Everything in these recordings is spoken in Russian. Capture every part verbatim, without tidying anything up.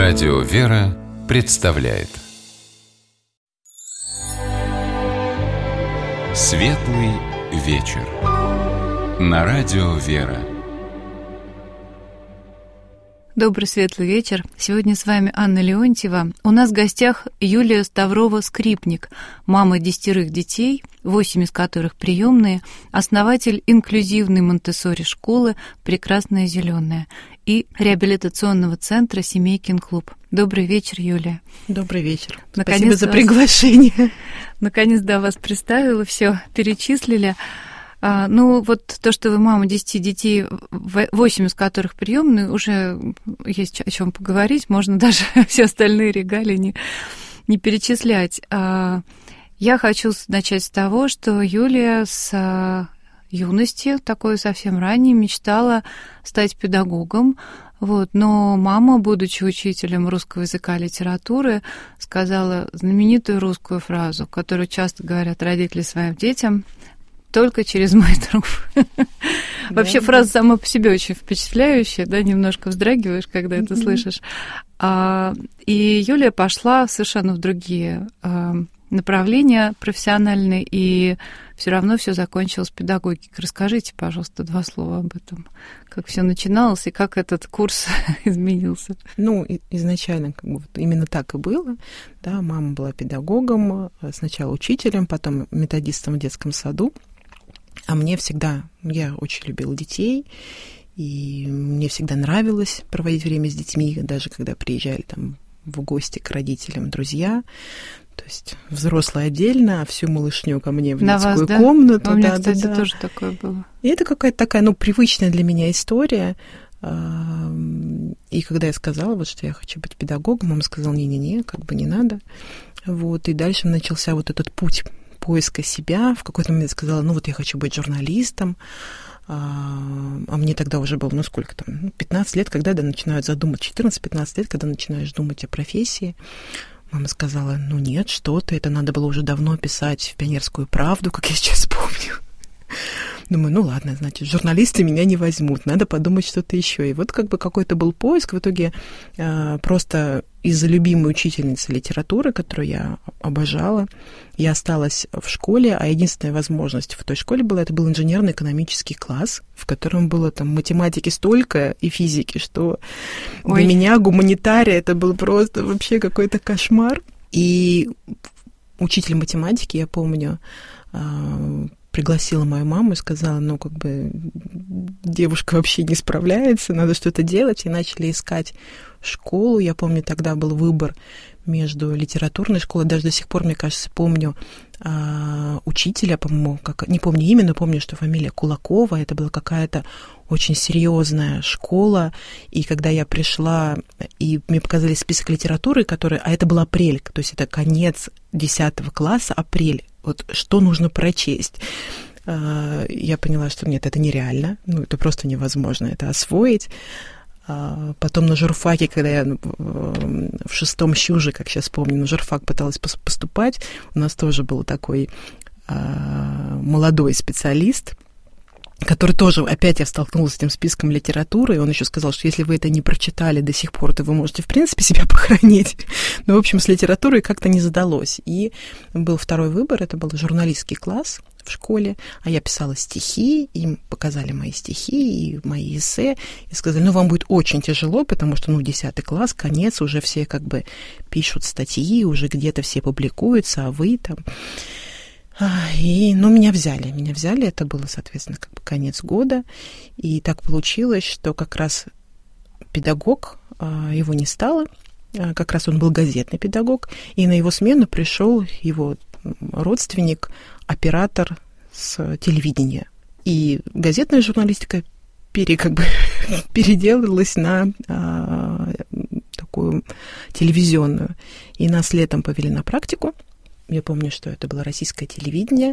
Радио «Вера» представляет Светлый вечер на Радио «Вера». Добрый светлый вечер. Сегодня с вами Анна Леонтьева. У нас в гостях Юлия Ставрова-Скрипник, мама десятерых детей, восемь из которых приемные, основатель инклюзивной Монтессори школы «Прекрасная зеленая» и реабилитационного центра «Семейкин клуб». Добрый вечер, Юлия. Добрый вечер. Наконец Спасибо за приглашение. Наконец, да, вас представила, все перечислили. А, ну, вот то, что вы мама десяти детей, восемь из которых приемные, уже есть о чем поговорить, можно даже все остальные регалии не, не перечислять. А, я хочу начать с того, что Юлия с юности, такой совсем ранней, мечтала стать педагогом. Вот, но мама, будучи учителем русского языка и литературы, сказала знаменитую русскую фразу, которую часто говорят родители своим детям: «Только через мой труп». Вообще фраза сама по себе очень впечатляющая, да, немножко вздрагиваешь, когда это слышишь. И Юлия пошла совершенно в другие направления профессиональные, и все равно все закончилось педагогикой. Расскажите, пожалуйста, два слова об этом. Как все начиналось и как этот курс изменился? Ну, изначально как бы вот именно так и было. Да, мама была педагогом, сначала учителем, потом методистом в детском саду. А мне всегда, я очень любила детей, и мне всегда нравилось проводить время с детьми, даже когда приезжали там в гости к родителям друзья. То есть взрослые отдельно, а всю малышню ко мне в На детскую вас, да? комнату. У меня, да, кстати, да, да. тоже такое было. И это какая-то такая, ну, привычная для меня история. И когда я сказала, вот, что я хочу быть педагогом, мама сказала: не-не-не, как бы не надо. Вот, и дальше начался вот этот путь поиска себя. В какой-то момент я сказала: ну, вот я хочу быть журналистом. А мне тогда уже было, ну, сколько там, пятнадцать лет, когда да, начинают задумывать, четырнадцать-пятнадцать лет, когда начинаешь думать о профессии. Мама сказала: ну нет, что ты, это надо было уже давно писать в «Пионерскую правду», как я сейчас помню. Думаю, ну ладно, значит, журналисты меня не возьмут, надо подумать что-то еще. И вот как бы какой-то был поиск. В итоге э, просто из-за любимой учительницы литературы, которую я обожала, я осталась в школе, а единственная возможность в той школе была, это был инженерно-экономический класс, в котором было там математики столько и физики, что Ой. Для меня гуманитария это был просто вообще какой-то кошмар. И учитель математики, я помню, э, пригласила мою маму и сказала: ну, как бы, девушка вообще не справляется, надо что-то делать. И начали искать школу. Я помню, тогда был выбор между литературной школой, даже до сих пор, мне кажется, помню а, учителя, по-моему, как, не помню имя, но помню, что фамилия Кулакова. Это была какая-то очень серьезная школа. И когда я пришла, и мне показали список литературы, который, а это был апрель, то есть это конец десятого класса, апрель. Вот что нужно прочесть? Я поняла, что нет, это нереально, ну, это просто невозможно это освоить. Потом на журфаке, когда я в шестом щуже, как сейчас помню, на журфак пыталась поступать, у нас тоже был такой молодой специалист, который тоже, опять я столкнулась с этим списком литературы, и он еще сказал, что если вы это не прочитали до сих пор, то вы можете, в принципе, себя похоронить. Но, в общем, с литературой как-то не задалось. И был второй выбор, это был журналистский класс в школе, а я писала стихи, им показали мои стихи и мои эссе, и сказали: ну, вам будет очень тяжело, потому что, ну, десятый класс, конец, уже все как бы пишут статьи, уже где-то все публикуются, а вы там... И, ну, меня взяли, меня взяли, это было, соответственно, как бы конец года, и так получилось, что как раз педагог, его не стало, как раз он был газетный педагог, и на его смену пришел его родственник, оператор с телевидения. И газетная журналистика пере, как бы, переделалась на а, такую телевизионную. И нас летом повели на практику. Я помню, что это было российское телевидение.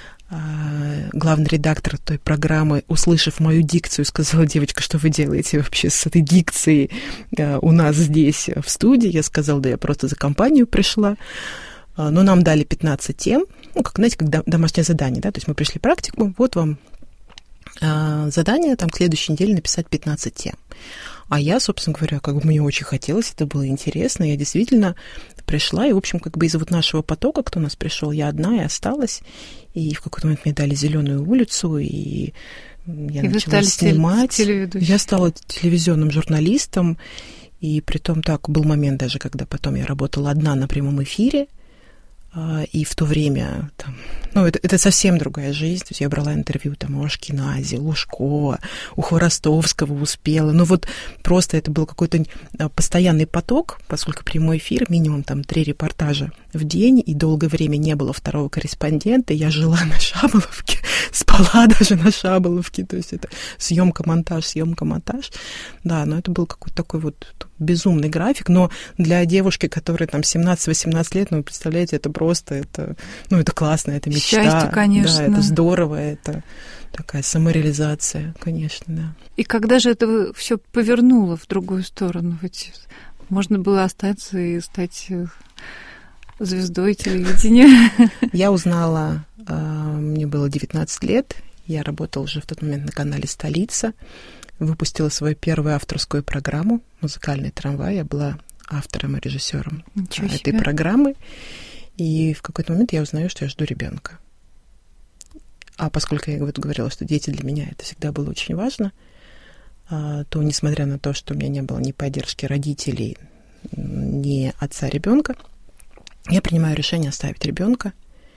Главный редактор той программы, услышав мою дикцию, сказала: девочка, что вы делаете вообще с этой дикцией у нас здесь в студии? Я сказала: да я просто за компанию пришла. Но нам дали пятнадцать тем, ну, как, знаете, как домашнее задание, да, то есть мы пришли в практику, вот вам задание, там, к следующей неделе написать пятнадцать тем. А я, собственно говоря, как бы мне очень хотелось, это было интересно. Я действительно пришла, и, в общем, как бы из вот нашего потока, кто у нас пришел, я одна и осталась. И в какой-то момент мне дали зеленую улицу, и я и начала снимать. Я стала телевизионным журналистом, и притом так был момент даже, когда потом я работала одна на прямом эфире, и в то время, там, ну, это, это совсем другая жизнь. То есть я брала интервью там у Ашкенази, Лужкова, у Хворостовского успела. Ну, вот просто это был какой-то постоянный поток, поскольку прямой эфир, минимум там три репортажа в день, и долгое время не было второго корреспондента. Я жила на Шаболовке, спала даже на Шаболовке. То есть это съемка, монтаж, съемка, монтаж. Да, но это был какой-то такой вот безумный график. Но для девушки, которой там семнадцать-восемнадцать лет, ну, вы представляете, это просто, это, ну, это классно, это мечта. Счастье, конечно. Да, это здорово, это такая самореализация, конечно, да. И когда же это все повернуло в другую сторону? Ведь можно было остаться и стать звездой телевидения. Я узнала, мне было девятнадцать лет, я работала уже в тот момент на канале «Столица», выпустила свою первую авторскую программу «Музыкальный трамвай». Я была автором и режиссером этой программы. И в какой-то момент я узнаю, что я жду ребенка. А поскольку я вот говорила, что дети для меня это всегда было очень важно, то, несмотря на то, что у меня не было ни поддержки родителей, ни отца ребенка, я принимаю решение оставить ребенка.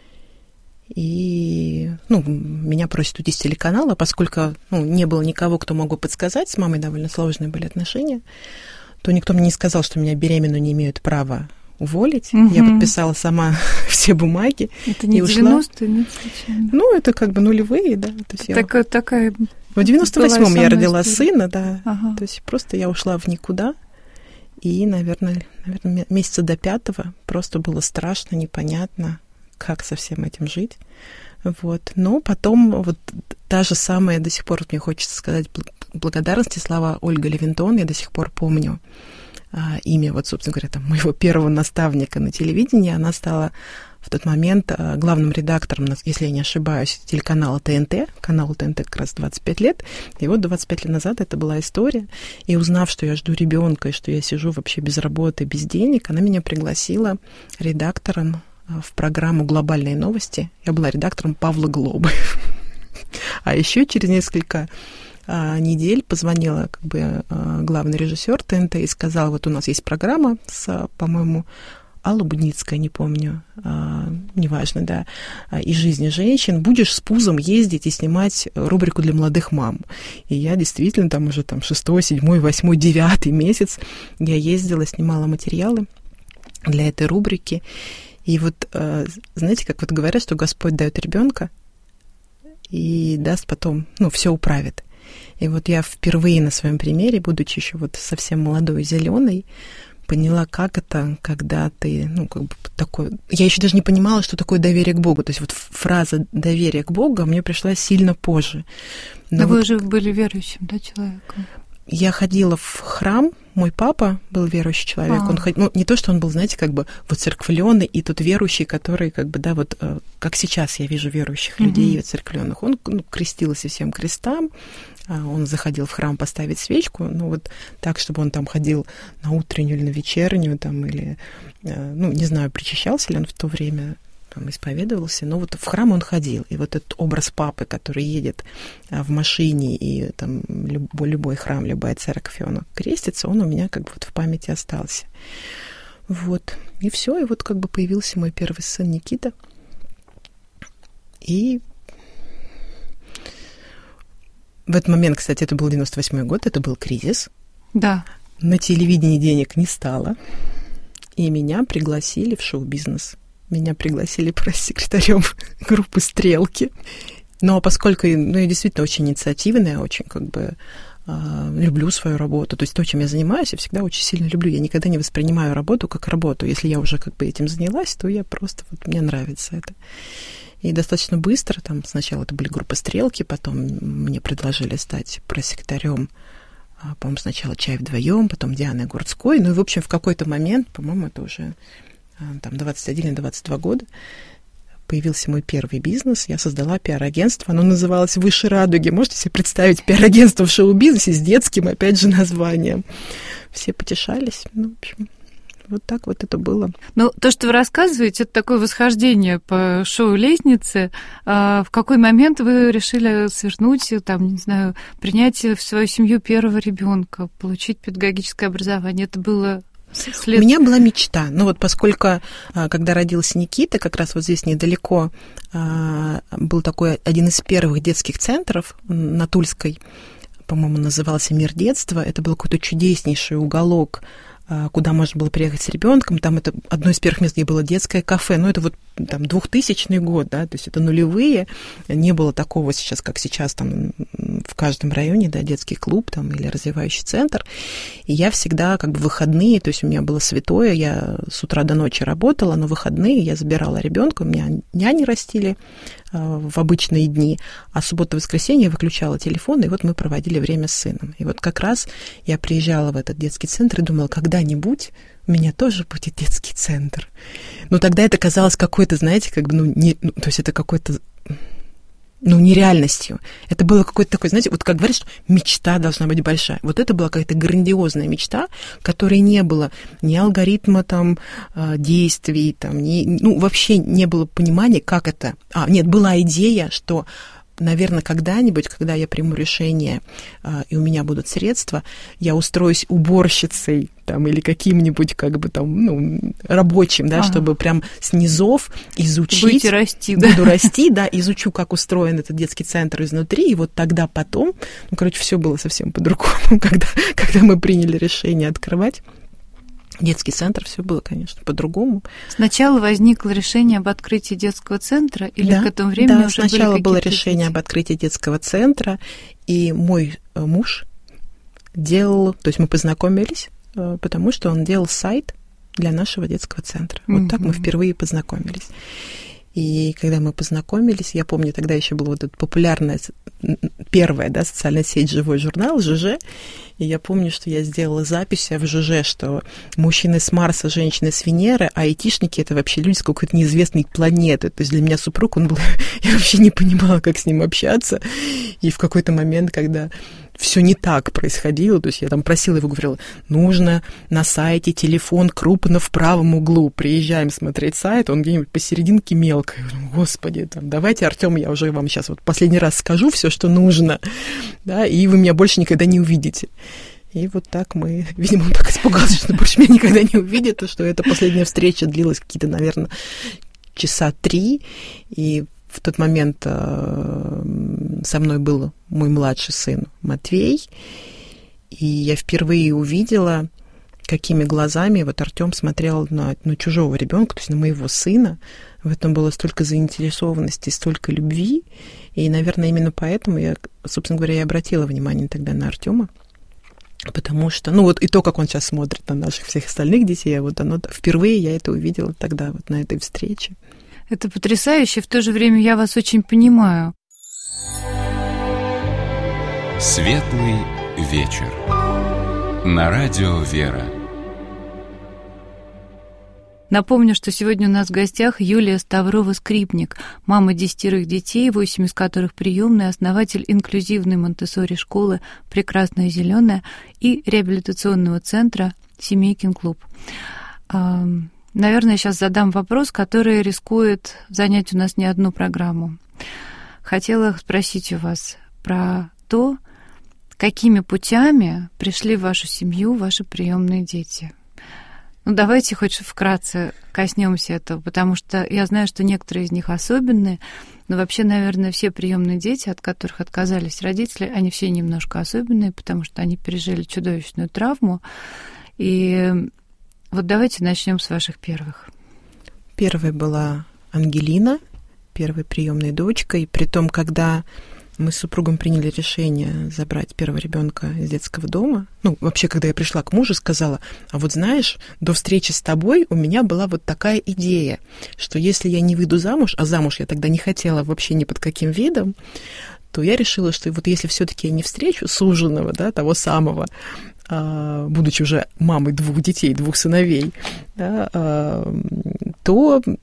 И, ну, меня просят уйти с телеканала, поскольку, ну, не было никого, кто мог бы подсказать, с мамой довольно сложные были отношения, то никто мне не сказал, что меня беременную не имеют права уволить. Угу. Я подписала сама все бумаги. Это не и девяностые, нет, случайно? Ну, это как бы нулевые, да. То есть так, я... такая... В девяносто восьмом я родила история. Сына, да. Ага. То есть просто я ушла в никуда. И, наверное, наверное, месяца до пятого просто было страшно, непонятно, как со всем этим жить. Вот. Но потом вот та же самая, до сих пор вот мне хочется сказать благодарности, слова Ольга Левинтон, я до сих пор помню а, имя, вот, собственно говоря, там, моего первого наставника на телевидении. Она стала в тот момент а, главным редактором, если я не ошибаюсь, телеканала ТНТ. Каналу ТНТ как раз двадцать пять лет. И вот двадцать пять лет назад это была история. И узнав, что я жду ребенка и что я сижу вообще без работы, без денег, она меня пригласила редактором в программу «Глобальные новости». Я была редактором «Павла Глобы». А еще через несколько а, недель позвонила как бы а, главный режиссер ТНТ и сказала, вот у нас есть программа с, по-моему, Алла Будницкая, не помню, а, неважно, да, «Из жизни женщин». Будешь с пузом ездить и снимать рубрику для молодых мам. И я действительно там уже там шестой, седьмой, восьмой, девятый месяц я ездила, снимала материалы для этой рубрики. И вот, знаете, как вот говорят, что Господь дает ребенка и даст потом, ну, все управит. И вот я впервые на своем примере, будучи еще вот совсем молодой и зеленой, поняла, как это, когда ты, ну, как бы такой... Я еще даже не понимала, что такое доверие к Богу. То есть вот фраза «доверие к Богу» мне пришла сильно позже. Но, Но вот... вы уже были верующим, да, человеком? Я ходила в храм, мой папа был верующий человек, а. он ходил, ну, не то, что он был, знаете, как бы вот церквлённый, и тут верующий, который, как бы, да, вот, как сейчас я вижу верующих mm-hmm. людей церквлённых, он, ну, крестился всем крестам, он заходил в храм поставить свечку, ну, вот так, чтобы он там ходил на утреннюю или на вечернюю, там, или, ну, не знаю, причащался ли он в то время, там, исповедовался, но вот в храм он ходил. И вот этот образ папы, который едет в машине, и там любой, любой храм, любая церковь, и он крестится, он у меня как бы вот в памяти остался. Вот. И все, и вот как бы появился мой первый сын Никита. И в этот момент, кстати, это был девяносто восьмой год, это был кризис. Да. На телевидении денег не стало. И меня пригласили в шоу-бизнес. Меня пригласили пресс-секретарем группы «Стрелки». Но поскольку ну, я действительно очень инициативная, очень как бы э, люблю свою работу, то есть то, чем я занимаюсь, я всегда очень сильно люблю. Я никогда не воспринимаю работу как работу. Если я уже как бы этим занялась, то я просто, вот мне нравится это. И достаточно быстро, там сначала это были группы «Стрелки», потом мне предложили стать пресс-секретарем, по-моему, сначала «Чай вдвоем», потом Дианы Гурцкой. Ну и, в общем, в какой-то момент, по-моему, это уже... там, двадцать один или двадцать два года, появился мой первый бизнес. Я создала пиар-агентство. Оно называлось «Выше радуги». Можете себе представить пиар-агентство в шоу-бизнесе с детским, опять же, названием. Все потешались. Ну, в общем, вот так вот это было. Ну, то, что вы рассказываете, это такое восхождение по шоу-лестнице. А в какой момент вы решили свернуть, там, не знаю, принять в свою семью первого ребенка, получить педагогическое образование? Это было... След... У меня была мечта. Ну вот поскольку, когда родился Никита, как раз вот здесь недалеко был такой один из первых детских центров на Тульской, по-моему, назывался «Мир детства». Это был какой-то чудеснейший уголок, куда можно было приехать с ребенком. Там это одно из первых мест, где было детское кафе. Ну, это вот там двухтысячный год, да, то есть это нулевые. Не было такого сейчас, как сейчас там в каждом районе, да, детский клуб там или развивающий центр. И я всегда как бы выходные, то есть у меня было святое, я с утра до ночи работала, но выходные я забирала ребенка, у меня няни растили в обычные дни, а суббота-воскресенье я выключала телефон, и вот мы проводили время с сыном. И вот как раз я приезжала в этот детский центр и думала, когда-нибудь у меня тоже будет детский центр. Но тогда это казалось какой-то, знаете, как бы, ну, не, ну то есть это какой-то, ну, нереальностью. Это было какой-то такой, знаете, вот как говорят, что мечта должна быть большая. Вот это была какая-то грандиозная мечта, которой не было ни алгоритма там действий, там, ни, ну, вообще не было понимания, как это. А, нет, была идея, что, наверное, когда-нибудь, когда я приму решение, и у меня будут средства, я устроюсь уборщицей там, или каким-нибудь как бы там, ну, рабочим, да, ага. чтобы прям с низов изучить. Будете расти, да? Буду расти, да, изучу, как устроен этот детский центр изнутри, и вот тогда потом, ну, короче, все было совсем по-другому, когда, когда мы приняли решение открывать детский центр, все было, конечно, по-другому. Сначала возникло решение об открытии детского центра, или да, к этому времени да, уже сначала были было решение дети? об открытии детского центра, и мой муж делал, то есть мы познакомились, потому что он делал сайт для нашего детского центра. Вот mm-hmm. так мы впервые познакомились. И когда мы познакомились, я помню, тогда еще была вот эта популярная первая, да, социальная сеть «Живой журнал», ЖЖ, и я помню, что я сделала запись в ЖЖ, что мужчины с Марса, женщины с Венеры, а айтишники — это вообще люди с какой-то неизвестной планеты. То есть для меня супруг, он был... Я вообще не понимала, как с ним общаться. И в какой-то момент, когда все не так происходило, то есть я там просила его, говорила, нужно на сайте телефон крупно в правом углу, приезжаем смотреть сайт, он где-нибудь посерединке мелко. Я говорю, господи, там, давайте, Артём, я уже вам сейчас вот последний раз скажу все, что нужно, да, и вы меня больше никогда не увидите. И вот так мы, видимо, он так испугался, что больше меня никогда не увидит, что эта последняя встреча длилась какие-то, наверное, часа три, и в тот момент э, со мной был мой младший сын Матвей, и я впервые увидела, какими глазами вот Артём смотрел на, на чужого ребенка, то есть на моего сына. В этом было столько заинтересованности, столько любви, и, наверное, именно поэтому я, собственно говоря, и обратила внимание тогда на Артёма, потому что, ну вот и то, как он сейчас смотрит на наших всех остальных детей, вот оно впервые я это увидела тогда вот на этой встрече. Это потрясающе, в то же время я вас очень понимаю. Светлый вечер. На радио «Вера». Напомню, что сегодня у нас в гостях Юлия Ставрова-Скрипник, мама десятерых детей, восемь из которых приемные, основатель инклюзивной Монтессори-школы «Прекрасная зеленая» и реабилитационного центра «Семейкин клуб». Наверное, сейчас задам вопрос, который рискует занять у нас не одну программу. Хотела спросить у вас про то, какими путями пришли в вашу семью ваши приемные дети. Ну, давайте хоть вкратце коснемся этого, потому что я знаю, что некоторые из них особенные, но вообще, наверное, все приемные дети, от которых отказались родители, они все немножко особенные, потому что они пережили чудовищную травму. И вот давайте начнем с ваших первых. Первой была Ангелина, первой приемной дочкой. Притом, когда мы с супругом приняли решение забрать первого ребенка из детского дома, ну, вообще, когда я пришла к мужу, сказала, а вот знаешь, до встречи с тобой у меня была вот такая идея, что если я не выйду замуж, а замуж я тогда не хотела вообще ни под каким видом, то я решила, что вот если все-таки я не встречу суженого, да, того самого, будучи уже мамой двух детей, двух сыновей, да, то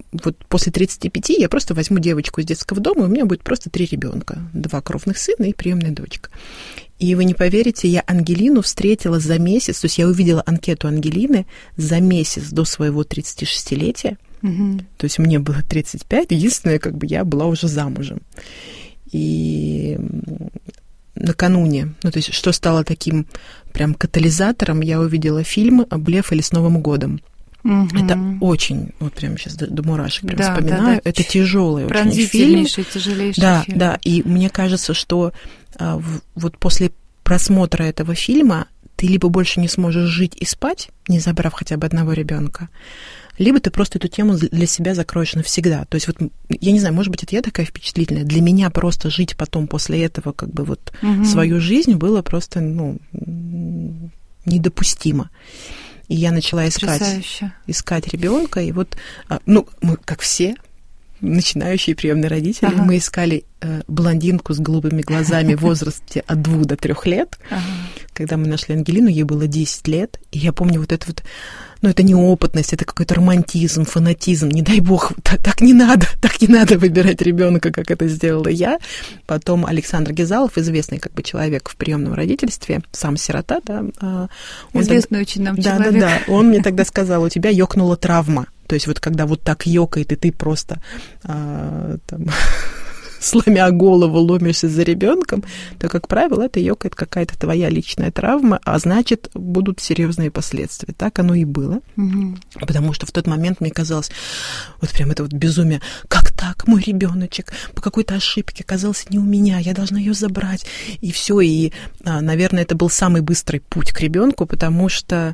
вот после тридцати пяти я просто возьму девочку из детского дома, и у меня будет просто три ребенка, два кровных сына и приемная дочка. И вы не поверите, я Ангелину встретила за месяц, то есть я увидела анкету Ангелины за месяц до своего тридцатишестилетия, угу. То есть мне было тридцать пять, единственное, как бы я была уже замужем. И накануне, ну, то есть что стало таким прям катализатором, я увидела фильм «Блеф» или «С Новым годом». Угу. Это очень, вот прям сейчас до, до мурашек прям да, вспоминаю, да, да. Это тяжелый очень фильм. Тяжелейший да, фильм. Да, и мне кажется, что а, в, вот после просмотра этого фильма ты либо больше не сможешь жить и спать, не забрав хотя бы одного ребенка, либо ты просто эту тему для себя закроешь навсегда. То есть вот, я не знаю, может быть, это я такая впечатлительная. Для меня просто жить потом после этого как бы вот угу. свою жизнь было просто, ну, недопустимо. И я начала искать, искать ребенка, и вот, ну, мы, как все начинающие приемные родители, ага. мы искали э, блондинку с голубыми глазами в возрасте от двух до трех лет. Ага. Когда мы нашли Ангелину, ей было десять лет, и я помню вот это вот, ну, это неопытность, это какой-то романтизм, фанатизм, не дай бог, так, так не надо, так не надо выбирать ребенка, как это сделала я. Потом Александр Гизалов, известный как бы человек в приемном родительстве, сам сирота, да. Он известный тогда, очень нам да, человек. Да, да, он мне тогда сказал, у тебя ёкнула травма. То есть вот когда вот так ёкает, и ты просто а, там, сломя голову ломишься за ребенком, то, как правило, это ёкает какая-то твоя личная травма, а значит, будут серьезные последствия. Так оно и было. Угу. Потому что в тот момент мне казалось, вот прям это вот безумие, как так, мой ребеночек по какой-то ошибке оказался не у меня, я должна ее забрать. И все. И, наверное, это был самый быстрый путь к ребенку, потому что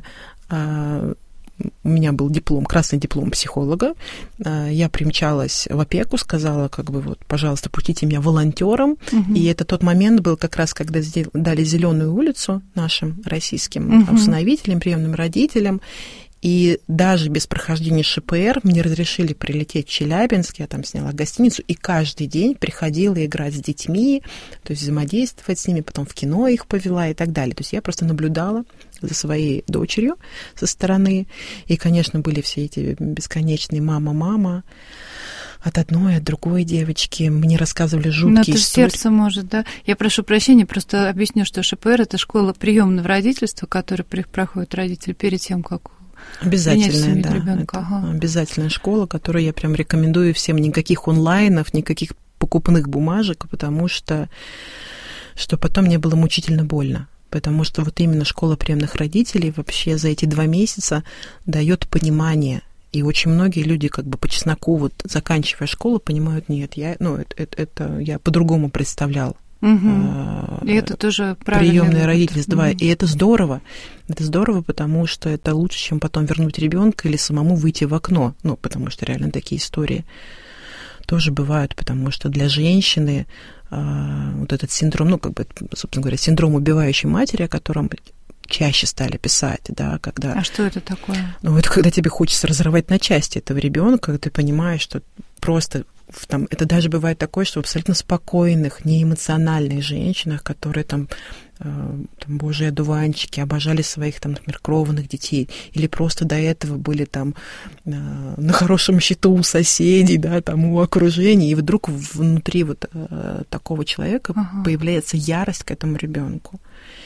у меня был диплом, красный диплом психолога. Я примчалась в опеку, сказала, как бы вот, пожалуйста, пустите меня волонтером. Угу. И это тот момент был как раз, когда дали зеленую улицу нашим российским угу. усыновителям, приемным родителям. И даже без прохождения ШПР мне разрешили прилететь в Челябинск, я там сняла гостиницу, и каждый день приходила играть с детьми, то есть взаимодействовать с ними, потом в кино их повела и так далее. То есть я просто наблюдала за своей дочерью со стороны, и, конечно, были все эти бесконечные «мама-мама», от одной, от другой девочки. Мне рассказывали жуткие истории. Ну, это же сердце может, да? Я прошу прощения, просто объясню, что ШПР – это школа приемного родительства, которая проходит родители перед тем, как обязательная, да, ребенка. Ага. Обязательная школа, которую я прям рекомендую всем. Никаких онлайнов, никаких покупных бумажек, потому что, что потом мне было мучительно больно. Потому что вот именно школа приемных родителей вообще за эти два месяца дает понимание. И очень многие люди как бы по чесноку, вот заканчивая школу, понимают, нет, я, ну, это, это, это я по-другому представлял. Угу. И это тоже правильно. Приемное родительство. Угу. И это здорово. Это здорово, потому что это лучше, чем потом вернуть ребенка или самому выйти в окно. Ну, потому что реально такие истории тоже бывают, потому что для женщины а, вот этот синдром, ну, как бы, собственно говоря, синдром убивающей матери, о котором чаще стали писать, да, когда... А что это такое? Ну, это когда тебе хочется разорвать на части этого ребенка, когда ты понимаешь, что просто... Там, это даже бывает такое, что в абсолютно спокойных, неэмоциональных женщинах, которые там, э, там божьи одуванчики, обожали своих, там, например, кровных детей, или просто до этого были там э, на хорошем счету у соседей, да, там, у окружения, и вдруг внутри вот э, такого человека ага. появляется ярость к этому ребенку.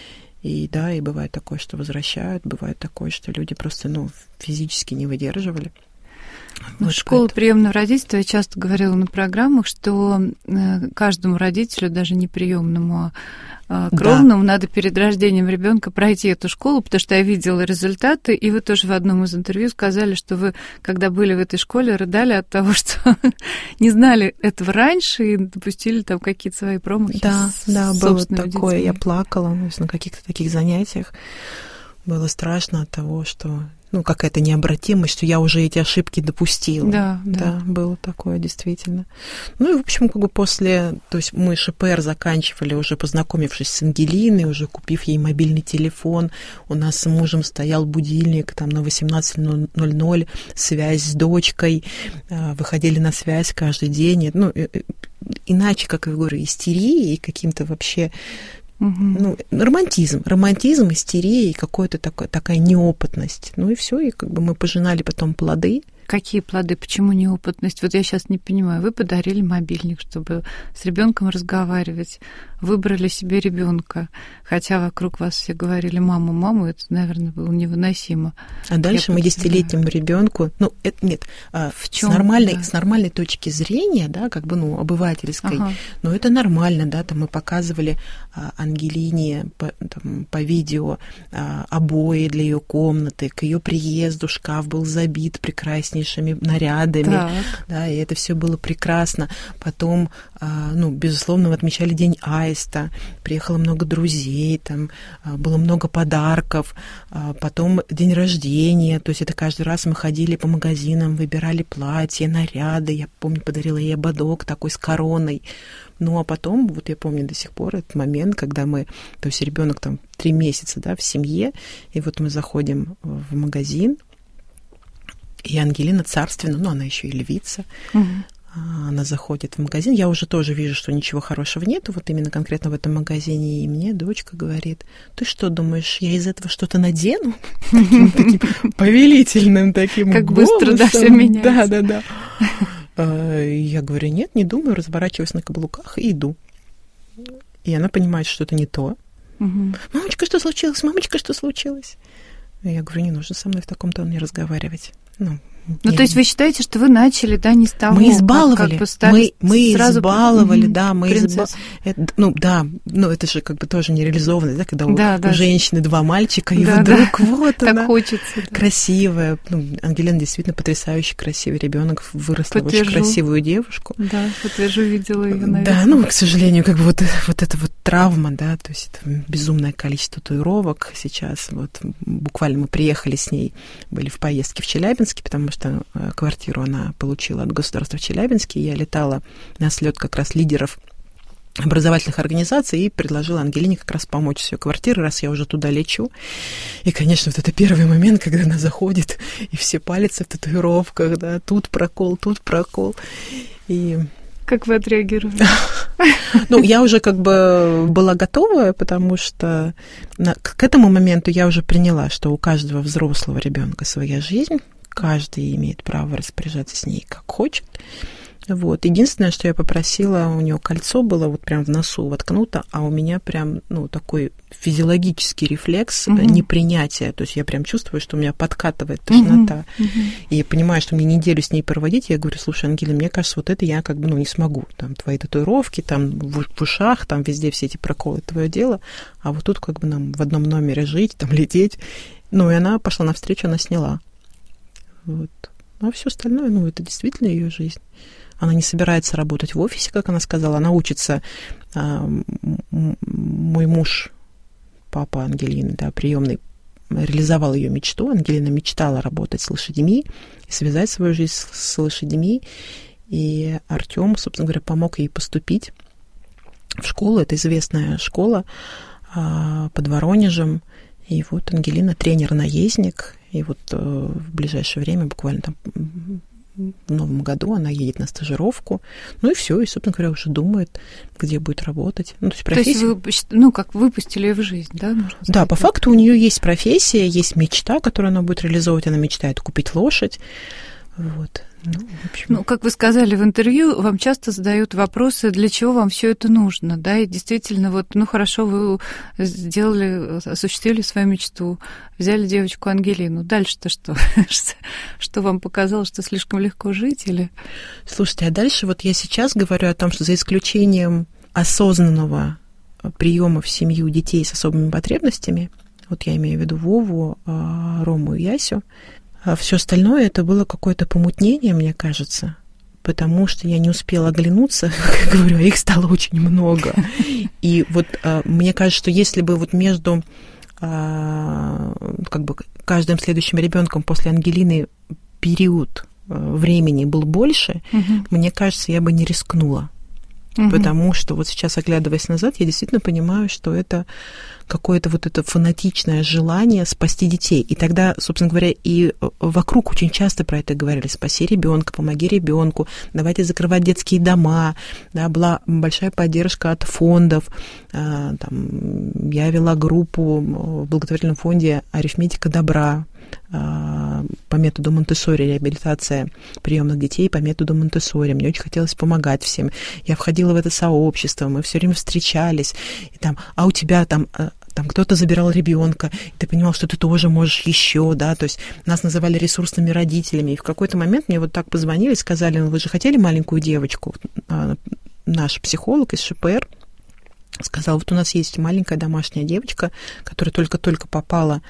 И да, и бывает такое, что возвращают, бывает такое, что люди просто, ну, физически не выдерживали. Ну, вот школа поэтому. Приемного родительства, я часто говорила на программах, что каждому родителю, даже не приемному, а кровному, да. надо перед рождением ребенка пройти эту школу, потому что я видела результаты, и вы тоже в одном из интервью сказали, что вы, когда были в этой школе, рыдали от того, что не знали этого раньше и допустили там какие-то свои промахи. Да, с, да, с было такое, детьми. Я плакала, то есть на каких-то таких занятиях. Было страшно от того, что, ну, какая-то необратимость, что я уже эти ошибки допустила. Да, да. Да, было такое, действительно. Ну, и, в общем, как бы после... То есть мы ШПР заканчивали, уже познакомившись с Ангелиной, уже купив ей мобильный телефон. У нас с мужем стоял будильник там на восемнадцать ноль ноль, связь с дочкой. Выходили на связь каждый день. Ну, иначе, как я говорю, истерии и каким-то вообще... Угу. Ну, романтизм, романтизм, истерия и какая-то такая, такая неопытность. Ну и все, и как бы мы пожинали потом плоды, Какие плоды? Почему неопытность? Вот я сейчас не понимаю. Вы подарили мобильник, чтобы с ребенком разговаривать. Выбрали себе ребенка, хотя вокруг вас все говорили маму, маму, это, наверное, было невыносимо. А дальше я мы десятилетнему ребенку, ну, это нет, в чем, с, нормальной, да. с нормальной точки зрения, да, как бы, ну, обывательской, ага. но это нормально, да, там мы показывали а, Ангелине по, там, по видео а, обои для ее комнаты, к ее приезду шкаф был забит прекраснейшими нарядами, так. да, и это все было прекрасно. Потом, а, ну, безусловно, мы отмечали День Аиста, приехало много друзей, там а, было много подарков, а, потом день рождения, то есть это каждый раз мы ходили по магазинам, выбирали платья, наряды, я помню, подарила ей ободок такой с короной. Ну, а потом, вот я помню до сих пор этот момент, когда мы, то есть ребенок там три месяца, да, в семье, и вот мы заходим в магазин, и Ангелина царственно, ну, она еще и львица, угу. она заходит в магазин, я уже тоже вижу, что ничего хорошего нету, вот именно конкретно в этом магазине, и мне дочка говорит: ты что думаешь, я из этого что-то надену? Таким повелительным таким голосом. Как быстро, да, все меняется. Да, да, да. Я говорю: нет, не думаю, разворачиваюсь на каблуках и иду. И она понимает, что это не то. Угу. Мамочка, что случилось? Мамочка, что случилось? Я говорю: не нужно со мной в таком тоне разговаривать. Ну, ну я... то есть вы считаете, что вы начали, да, не с того, мы избаловали, как бы стали мы, мы сразу... избаловали, mm-hmm. да, мы избаловали. Ну, да, ну, это же как бы тоже нереализованно, да, когда да, у, да. у женщины два мальчика, и да, вдруг да. вот так она хочется, да. красивая. Ну, Ангелина действительно потрясающий красивый ребенок, выросла в очень красивую девушку. Да, подтвержу, видела ее, наверное. Да, ну, к сожалению, как бы вот, вот эта вот травма, да, то есть это безумное количество татуировок сейчас. Вот буквально мы приехали с ней, были в поездке в Челябинске, потому что квартиру она получила от государства в Челябинске. Я летала на слет как раз лидеров образовательных организаций и предложила Ангелине как раз помочь с ее квартирой, раз я уже туда лечу. И, конечно, вот это первый момент, когда она заходит, и все пальцы в татуировках, да, тут прокол, тут прокол. И... Как вы отреагировали? Ну, я уже как бы была готова, потому что на, к этому моменту я уже приняла, что у каждого взрослого ребенка своя жизнь, каждый имеет право распоряжаться с ней как хочет. Вот. Единственное, что я попросила, у нее кольцо было вот прям в носу воткнуто, а у меня прям, ну, такой физиологический рефлекс uh-huh. непринятия. То есть я прям чувствую, что у меня подкатывает тошнота. Uh-huh. Uh-huh. И я понимаю, что мне неделю с ней проводить. Я говорю: слушай, Ангелина, мне кажется, вот это я как бы, ну, не смогу. Там твои татуировки, там в, в ушах, там везде все эти проколы, твое дело. А вот тут как бы нам в одном номере жить, там лететь. Ну, и она пошла навстречу, она сняла. Вот. А все остальное, ну, это действительно ее жизнь. Она не собирается работать в офисе, как она сказала. Она учится. Мой муж, папа Ангелины, да, приемный, реализовал ее мечту. Ангелина мечтала работать с лошадьми и связать свою жизнь с лошадьми. И Артём, собственно говоря, помог ей поступить в школу. Это известная школа под Воронежем. И вот Ангелина тренер-наездник. И вот в ближайшее время, буквально там в новом году, она едет на стажировку. Ну и все, и, собственно говоря, уже думает, где будет работать. Ну, то есть, профессия... то есть вы, ну, как выпустили ее в жизнь, да? Можно сказать, да, по так? Факту у нее есть профессия, есть мечта, которую она будет реализовывать. Она мечтает купить лошадь. Вот. Ну, в общем... ну, как вы сказали в интервью, вам часто задают вопросы, для чего вам все это нужно, да, и действительно, вот, ну, хорошо, вы сделали, осуществили свою мечту, взяли девочку Ангелину, дальше-то что? Что вам показалось, что слишком легко жить, или? Слушайте, а дальше вот я сейчас говорю о том, что за исключением осознанного приема в семью детей с особыми потребностями, вот я имею в виду Вову, Рому и Ясю, а все остальное это было какое-то помутнение, мне кажется, потому что я не успела оглянуться, как говорю, а их стало очень много. И вот а, мне кажется, что если бы вот между а, как бы каждым следующим ребенком после Ангелины период а, времени был больше, угу. мне кажется, я бы не рискнула. Угу. Потому что вот сейчас, оглядываясь назад, я действительно понимаю, что это какое-то вот это фанатичное желание спасти детей. И тогда, собственно говоря, и вокруг очень часто про это говорили: спаси ребенка, помоги ребенку, давайте закрывать детские дома. Да, была большая поддержка от фондов. Там, я вела группу в благотворительном фонде «Арифметика добра». по методу Монтессори, реабилитация приемных детей по методу Монтессори. Мне очень хотелось помогать всем. Я входила в это сообщество, мы все время встречались. И там, а у тебя там... там кто-то забирал ребенка, и ты понимал, что ты тоже можешь еще, да, то есть нас называли ресурсными родителями, и в какой-то момент мне вот так позвонили, сказали, ну вы же хотели маленькую девочку, наш психолог из ШПР сказал, вот у нас есть маленькая домашняя девочка, которая только-только попала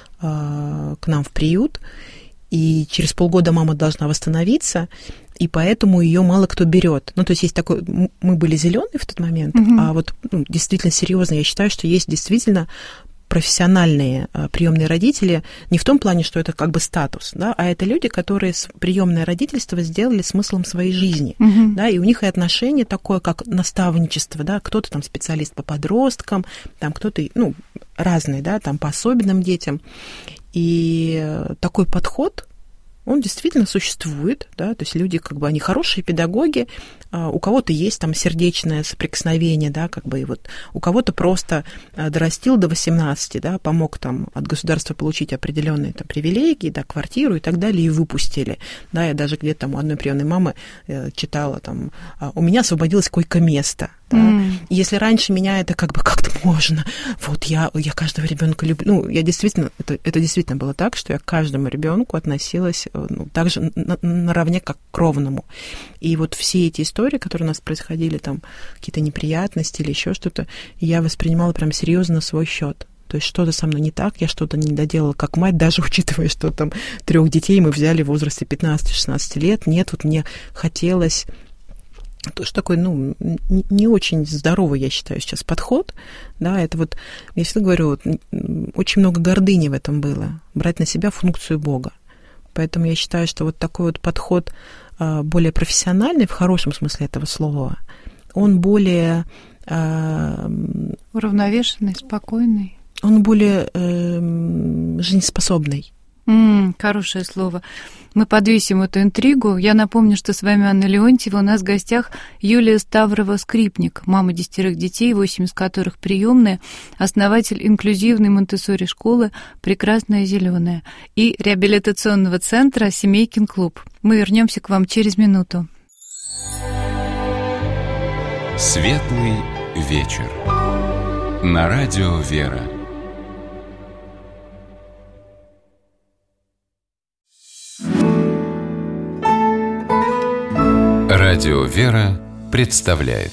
к нам в приют, и через полгода мама должна восстановиться, и поэтому ее мало кто берет. Ну, то есть есть такой... Мы были зеленые в тот момент, mm-hmm. а вот ну, действительно серьезно, я считаю, что есть действительно профессиональные приемные родители, не в том плане, что это как бы статус, да, а это люди, которые приемное родительство сделали смыслом своей жизни, mm-hmm. да, и у них и отношение такое, как наставничество, да, кто-то там специалист по подросткам, там кто-то, ну, разный, да, там по особенным детям. И такой подход, он действительно существует, да, то есть люди, как бы, они хорошие педагоги, у кого-то есть там сердечное соприкосновение, да, как бы, и вот у кого-то просто дорастил до восемнадцати, да, помог там от государства получить определенные там привилегии, да, квартиру и так далее, и выпустили, да, я даже где-то там у одной приемной мамы читала там, у меня освободилось койко-место, да, mm. и если раньше меня это как бы как-то можно, вот я, я каждого ребенка люблю, ну, я действительно, это, это действительно было так, что я к каждому ребенку относилась ну, так же на, наравне, как к ровному, и вот все эти истории, которые у нас происходили, там, какие-то неприятности или еще что-то, я воспринимала прям серьезно на свой счет. То есть что-то со мной не так, я что-то не доделала как мать, даже учитывая, что там трех детей мы взяли в возрасте пятнадцати-шестнадцати лет. Нет, вот мне хотелось... Тоже такой, ну, не очень здоровый, я считаю, сейчас подход, да, это вот, я всегда говорю, вот, очень много гордыни в этом было, брать на себя функцию Бога. Поэтому я считаю, что вот такой вот подход более профессиональный, в хорошем смысле этого слова, он более... Уравновешенный, спокойный. Он более э, жизнеспособный. Mm, хорошее слово. Мы подвесим эту интригу. Я напомню, что с вами Анна Леонтьева. У нас в гостях Юлия Ставрова-Скрипник, мама десятерых детей, восемь из которых приемные, основатель инклюзивной Монтессори школы «Прекрасная зеленая» и реабилитационного центра «Семейкин клуб». Мы вернемся к вам через минуту. Светлый вечер. На радио «Вера». Радио «Вера» представляет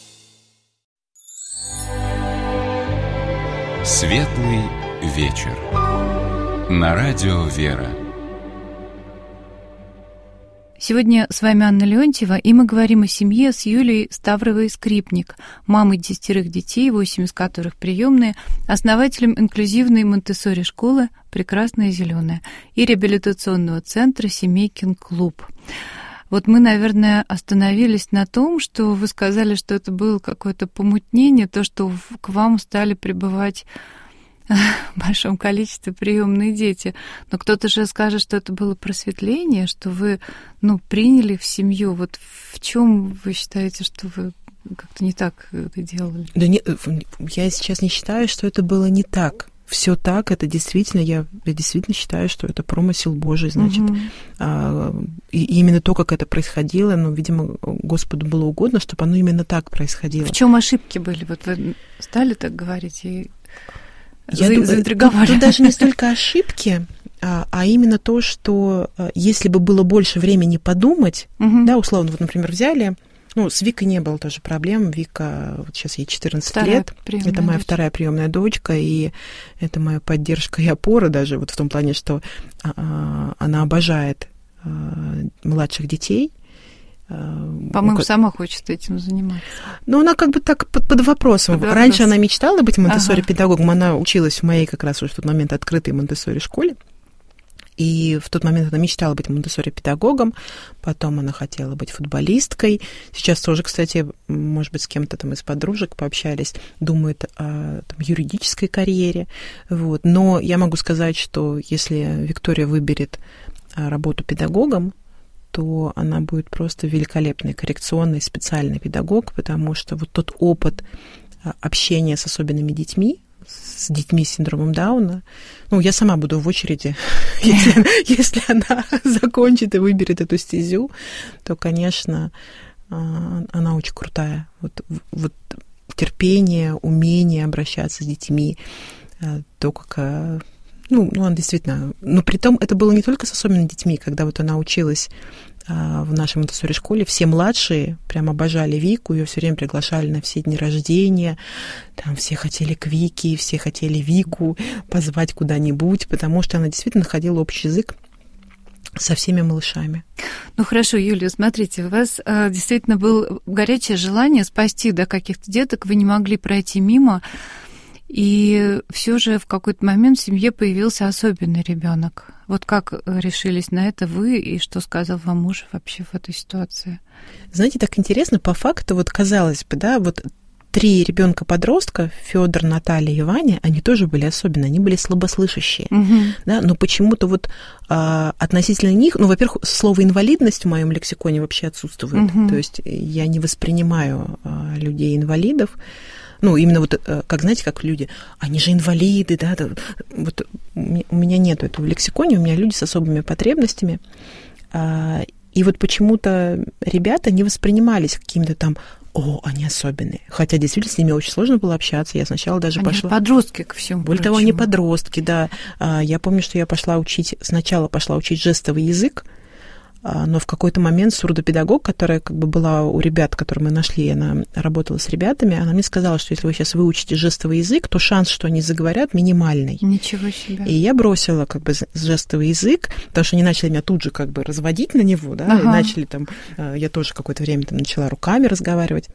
Светлый вечер. На радио «Вера». Сегодня с вами Анна Леонтьева, и мы говорим о семье с Юлией Ставровой-Скрипник, мамой десятерых детей, восемь из которых приемные, основателем инклюзивной Монтессори школы «Прекрасная зеленая» и реабилитационного центра «Семейкин клуб». Вот мы, наверное, остановились на том, что вы сказали, что это было какое-то помутнение, то, что к вам стали прибывать в большом количестве приемные дети. Но кто-то же скажет, что это было просветление, что вы, ну, приняли в семью. Вот в чем вы считаете, что вы как-то не так это делали? Да нет, я сейчас не считаю, что это было не так. Все так, это действительно, я, я действительно считаю, что это промысел Божий, значит. Угу. А, и именно то, как это происходило, ну, видимо, Господу было угодно, чтобы оно именно так происходило. В чем ошибки были? Вот вы стали так говорить и я за, заинтриговали. Тут, тут даже не столько ошибки, а, а именно то, что если бы было больше времени подумать, угу. да, условно, вот, например, взяли... Ну, с Викой не было тоже проблем. Вика, вот сейчас ей четырнадцать вторая лет. Это моя дочь. Вторая приемная дочка, и это моя поддержка и опора даже вот в том плане, что а, она обожает а, младших детей. По-моему, ну, сама хочет этим заниматься. Ну, она как бы так под, под вопросом. Под Раньше вопрос. Она мечтала быть Монтессори-педагогом. Ага. Она училась в моей как раз уже в тот момент открытой Монтессори-школе. И в тот момент она мечтала быть Монтессори-педагогом, потом она хотела быть футболисткой. Сейчас тоже, кстати, может быть, с кем-то там из подружек пообщались, думает о там, юридической карьере. Вот. Но я могу сказать, что если Виктория выберет работу педагогом, то она будет просто великолепный коррекционный специальный педагог, потому что вот тот опыт общения с особенными детьми, с детьми с синдромом Дауна. Ну, я сама буду в очереди. Если, если она закончит и выберет эту стезю, то, конечно, она очень крутая. Вот, вот терпение, умение обращаться с детьми, то, как... Ну, ну, она действительно... Но при том это было не только с особенными детьми, когда вот она училась в нашей Монтессори-школе, все младшие прям обожали Вику, ее все время приглашали на все дни рождения, там все хотели к Вике, все хотели Вику позвать куда-нибудь, потому что она действительно находила общий язык со всеми малышами. Ну хорошо, Юлия, смотрите, у вас э, действительно было горячее желание спасти, да, каких-то деток, вы не могли пройти мимо, и все же в какой-то момент в семье появился особенный ребенок. Вот как решились на это вы, и что сказал вам муж вообще в этой ситуации? Знаете, так интересно, по факту, вот казалось бы, да, вот три ребенка-подростка, Федор, Наталья и Ваня, они тоже были особенные, они были слабослышащие, угу. да, но почему-то вот а, относительно них, ну, во-первых, слово инвалидность в моем лексиконе вообще отсутствует, угу. то есть я не воспринимаю а, людей-инвалидов. Ну, именно вот, как, знаете, как люди, они же инвалиды, да, вот у меня нет этого в лексиконе, у меня люди с особыми потребностями, и вот почему-то ребята не воспринимались какими-то там, о, они особенные, хотя действительно с ними очень сложно было общаться, я сначала даже они пошла... Они подростки ко всему Более прочему. того, они подростки, да, я помню, что я пошла учить, сначала пошла учить жестовый язык, но в какой-то момент сурдопедагог, которая как бы была у ребят, которые мы нашли, она работала с ребятами, она мне сказала, что если вы сейчас выучите жестовый язык, то шанс, что они заговорят, минимальный. Ничего себе. И я бросила как бы жестовый язык, потому что они начали меня тут же как бы разводить на него, да, ага. и начали там, я тоже какое-то время там начала руками разговаривать.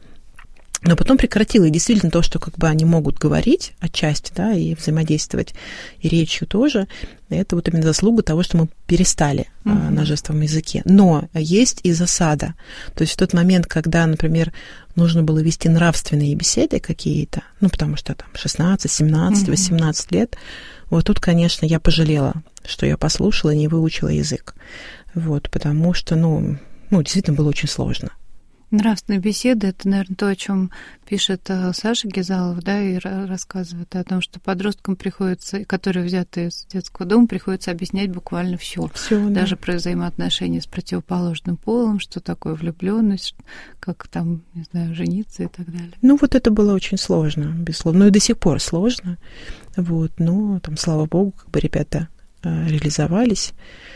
Но потом прекратила, и действительно то, что как бы они могут говорить отчасти, да, и взаимодействовать, и речью тоже, это вот именно заслуга того, что мы перестали uh-huh. а, на жестовом языке. Но есть и засада. То есть в тот момент, когда, например, нужно было вести нравственные беседы какие-то, ну, потому что там шестнадцать, семнадцать, uh-huh. восемнадцать лет, вот тут, конечно, я пожалела, что я послушала и не выучила язык. Вот, потому что, ну, ну, действительно было очень сложно. Нравственные беседы — это, наверное, то, о чем пишет Саша Гизалов, да, и рассказывает о том, что подросткам приходится, которые взяты из детского дома, приходится объяснять буквально все, даже да. про взаимоотношения с противоположным полом, что такое влюбленность, как там, не знаю, жениться и так далее. Ну, вот это было очень сложно, безусловно, ну и до сих пор сложно, вот, но там, слава богу, как бы ребята реализовались,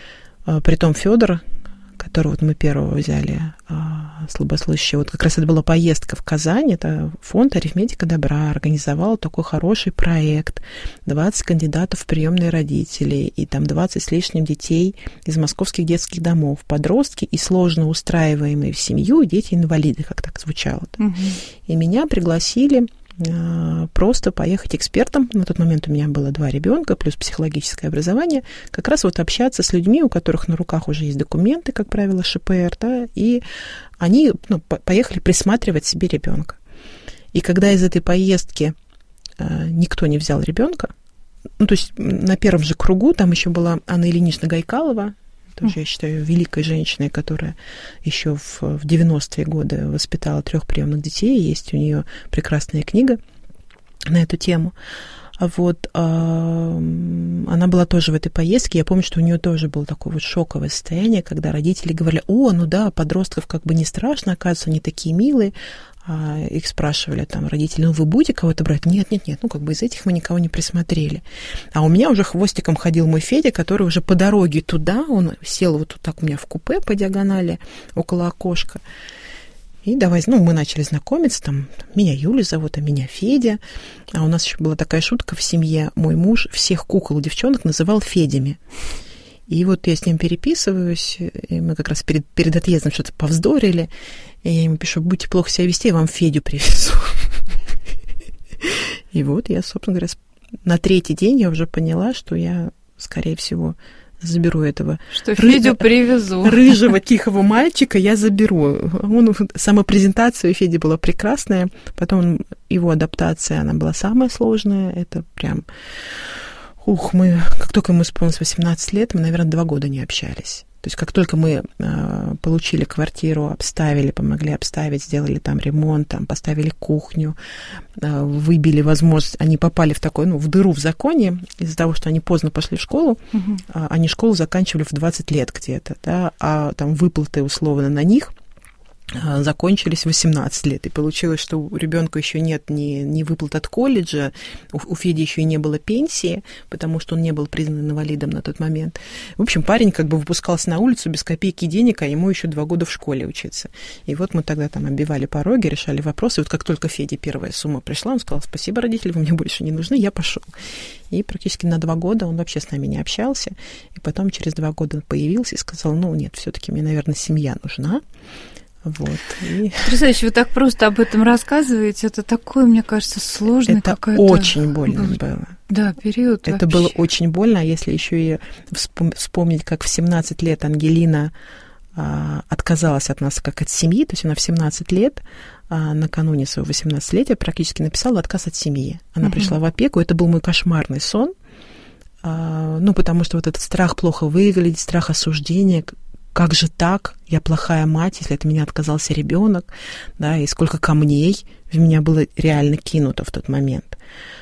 притом Федор, которого вот мы первого взяли, слабослышащего. Вот как раз это была поездка в Казань, это фонд «Арифметика добра» организовал такой хороший проект, двадцать кандидатов в приемные родители, и там двадцать с лишним детей из московских детских домов, подростки и сложно устраиваемые в семью дети-инвалиды, как так звучало-то. Угу. И меня пригласили просто поехать экспертом. На тот момент у меня было два ребенка, плюс психологическое образование, как раз вот общаться с людьми, у которых на руках уже есть документы, как правило, ШПР, да, и они ну, поехали присматривать себе ребенка. И когда из этой поездки э, никто не взял ребенка, ну, то есть на первом же кругу там еще была Анна Ильинична Гайкалова, тоже, я считаю, великой женщиной, которая еще в, в девяностые годы воспитала трех приемных детей. Есть у нее прекрасная книга на эту тему. Вот, а, она была тоже в этой поездке. Я помню, что у нее тоже было такое вот шоковое состояние, когда родители говорили: о, ну да, подростков как бы не страшно, оказывается, они такие милые. А их спрашивали там родители: ну вы будете кого-то брать? Нет, нет, нет, ну как бы из этих мы никого не присмотрели. А у меня уже хвостиком ходил мой Федя, который уже по дороге туда, он сел вот так у меня в купе по диагонали около окошка. И давай, ну, мы начали знакомиться, там, меня Юля зовут, а меня Федя. А у нас еще была такая шутка в семье. Мой муж всех кукол и девчонок называл Федями. И вот я с ним переписываюсь, и мы как раз перед, перед отъездом что-то повздорили, и я ему пишу: будете плохо себя вести, я вам Федю привезу. И вот я, собственно говоря, на третий день я уже поняла, что я, скорее всего, заберу этого... Что Федю ры... привезу. Рыжего, тихого мальчика я заберу. Он, самопрезентация у Феди была прекрасная, потом его адаптация, она была самая сложная, это прям... Ух, мы, как только ему исполнилось восемнадцать лет, мы, наверное, два года не общались. То есть как только мы э, получили квартиру, обставили, помогли обставить, сделали там ремонт, там, поставили кухню, э, выбили возможность, они попали в такой, ну, в дыру в законе из-за того, что они поздно пошли в школу, угу. э, они школу заканчивали в двадцать лет где-то, да, а там выплаты условно на них закончились в восемнадцать лет. И получилось, что у ребенка еще нет ни, ни выплат от колледжа, у, у Феди еще и не было пенсии, потому что он не был признан инвалидом на тот момент. В общем, парень как бы выпускался на улицу без копейки денег, а ему еще два года в школе учиться. И вот мы тогда там оббивали пороги, решали вопросы. И вот как только Феде первая сумма пришла, он сказал: спасибо, родители, вы мне больше не нужны, я пошел. И практически на два года он вообще с нами не общался. И потом через два года он появился и сказал: ну нет, все-таки мне, наверное, семья нужна. Вот. И... Потрясающе, вы так просто об этом рассказываете. Это такое, мне кажется, сложное какое-то... Это очень больно было. было. Да, период Это вообще. было очень больно. А если еще и вспомнить, как в семнадцать лет Ангелина а, отказалась от нас как от семьи, то есть она в семнадцать лет, а, накануне своего восемнадцатилетия, практически написала отказ от семьи. Она угу. пришла в опеку. Это был мой кошмарный сон. А, ну, потому что вот этот страх плохо выглядеть, страх осуждения... Как же так? Я плохая мать, если от меня отказался ребенок, да, и сколько камней в меня было реально кинуто в тот момент.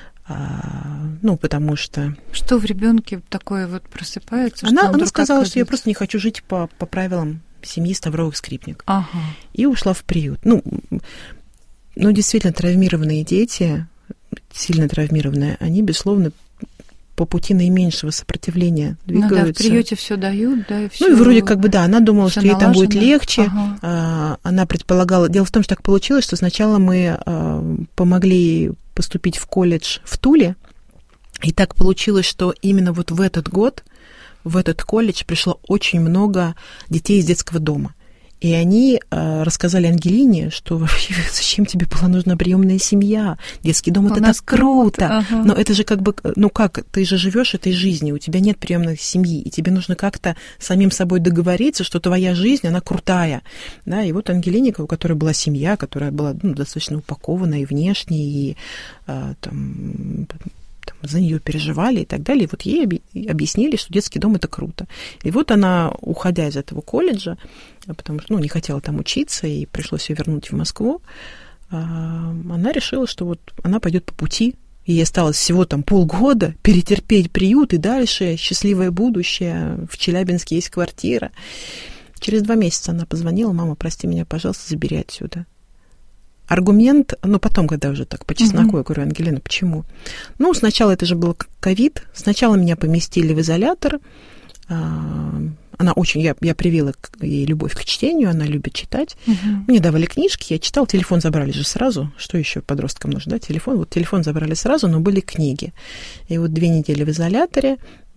А, ну, потому что... Что в ребенке такое вот просыпается? Она, она сказала, что я просто не хочу жить по, по правилам семьи Ставровых Скрипник. Ага. И ушла в приют. Ну, ну, действительно, травмированные дети, сильно травмированные, они, безусловно, по пути наименьшего сопротивления двигаются. Ну да, в приюте все дают, да, и все. Ну и вроде как бы да, она думала, что ей там будет легче. Ага. Она предполагала. Дело в том, что так получилось, что сначала мы помогли поступить в колледж в Туле, и так получилось, что именно вот в этот год в этот колледж пришло очень много детей из детского дома. И они э, рассказали Ангелине, что вообще зачем тебе была нужна приемная семья? Детский дом — это так круто. Ага. Но это же как бы, ну как, ты же живешь этой жизнью, у тебя нет приемной семьи, и тебе нужно как-то самим собой договориться, что твоя жизнь, она крутая. Да, и вот Ангелине, у которой была семья, которая была ну, достаточно упакована и внешне, и э, там... Там, за нее переживали и так далее. И вот ей объяснили, что детский дом — это круто. И вот она, уходя из этого колледжа, потому что ну, не хотела там учиться, и пришлось ее вернуть в Москву, она решила, что вот она пойдет по пути. И ей осталось всего там полгода перетерпеть приют, и дальше счастливое будущее. В Челябинске есть квартира. Через два месяца она позвонила: мама, прости меня, пожалуйста, забери отсюда. Аргумент, ну, потом, когда уже так по чесноку, uh-huh. я говорю: Ангелина, почему? Ну, сначала это же был ковид, сначала меня поместили в изолятор, она очень, я, я привила ей любовь к чтению, она любит читать, uh-huh. мне давали книжки, я читала, телефон забрали же сразу, что еще подросткам нужно, да, телефон, вот телефон забрали сразу, но были книги. И вот две недели в изоляторе,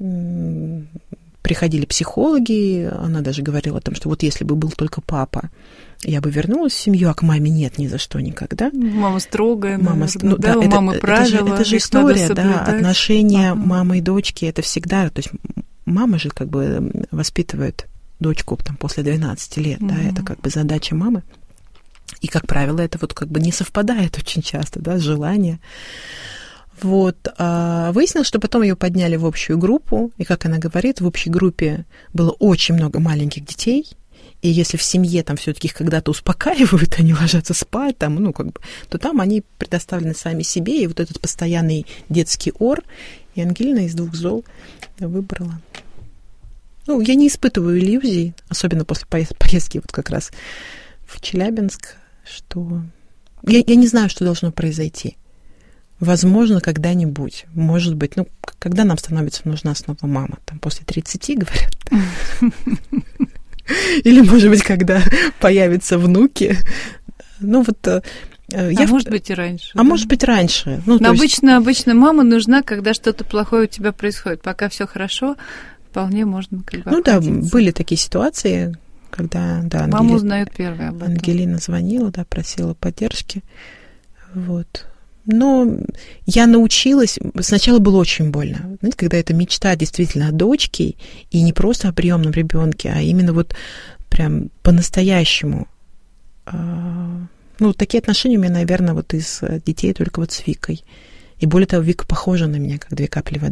приходили психологи, она даже говорила о том, что вот если бы был только папа, я бы вернулась в семью, а к маме нет ни за что никогда. Мама строгая, мама, наверное, ну, да, да, у это, мамы правила, это же, это же история, да, отношения ага. мамы и дочки, это всегда, то есть мама же как бы воспитывает дочку там после двенадцати лет, угу. да, это как бы задача мамы. И, как правило, это вот как бы не совпадает очень часто, да, желание. Вот. А выяснилось, что потом ее подняли в общую группу, и, как она говорит, в общей группе было очень много маленьких детей, и если в семье там все-таки их когда-то успокаивают, они ложатся спать, там, ну, как бы, то там они предоставлены сами себе, и вот этот постоянный детский ор, и Ангелина из двух зол выбрала. Ну, я не испытываю иллюзий, особенно после поездки вот как раз в Челябинск, что... Я, я не знаю, что должно произойти. Возможно, когда-нибудь, может быть, ну, когда нам становится нужна снова мама, там, после тридцати, говорят. Или, может быть, когда появятся внуки. Ну, вот... А я может в... быть и раньше. А да? может быть раньше. Ну, Но обычно, есть... обычно мама нужна, когда что-то плохое у тебя происходит. Пока все хорошо, вполне можно как бы Ну да, были такие ситуации, когда... Да, мама Ангели... узнает первой об этом. Ангелина звонила, да, просила поддержки. Вот. Но я научилась... Сначала было очень больно. Знаете, когда эта мечта действительно о дочке, и не просто о приемном ребенке, а именно вот прям по-настоящему. Ну, такие отношения у меня, наверное, вот из детей только вот с Викой. И более того, Вика похожа на меня, как две капли воды.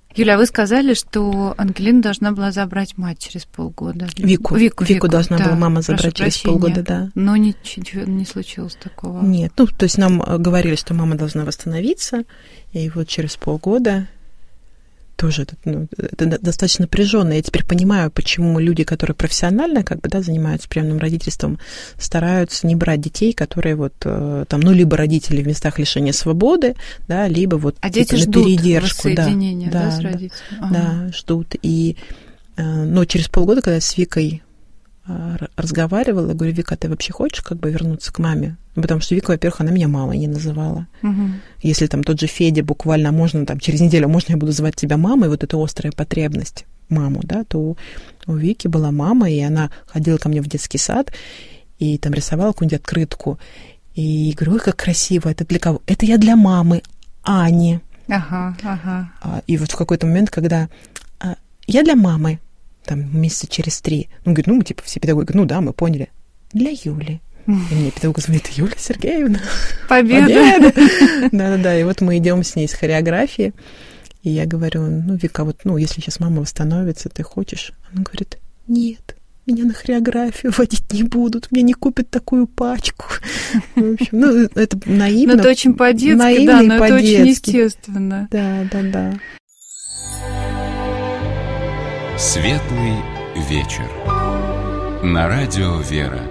Юля, а вы сказали, что Ангелина должна была забрать мать через полгода. Вику. Вику, Вику, Вику должна да, была мама забрать через прощения. полгода, да. Но ничего не случилось такого. Нет, ну, то есть нам говорили, что мама должна восстановиться, и вот через полгода тоже это, ну, это достаточно напряженно. Я теперь понимаю, почему люди, которые профессионально как бы, да, занимаются приемным родительством, стараются не брать детей, которые вот там, ну, либо родители в местах лишения свободы, да, либо вот а типа, дети на ждут передержку. воссоединения, да, да, да, с да, родителями? Да, ага. да, ждут. И, но через полгода, когда я с Викой разговаривала, я говорю: Вика, ты вообще хочешь как бы вернуться к маме? Потому что Вика, во-первых, она меня мамой не называла. Угу. Если там тот же Федя буквально, можно там через неделю, можно я буду звать тебя мамой, вот эта острая потребность маму, да, то у Вики была мама, и она ходила ко мне в детский сад, и там рисовала какую-нибудь открытку. И говорю: ой, как красиво, это для кого? Это я для мамы, Ани. Ага, ага. И вот в какой-то момент, когда я для мамы, там месяца через три. Он говорит, ну, типа, все педагоги, ну да, мы поняли. Для Юли. И мне педагог говорит: Юлия Сергеевна. Победа! Да-да-да, и вот мы идем с ней с хореографии, и я говорю: ну, Вика, вот, ну, если сейчас мама восстановится, ты хочешь? Она говорит: нет, меня на хореографию водить не будут, мне не купят такую пачку. В общем, ну, это наивно. Но это очень по-детски, да, но это очень естественно. Да-да-да. Светлый вечер. На радио «Вера».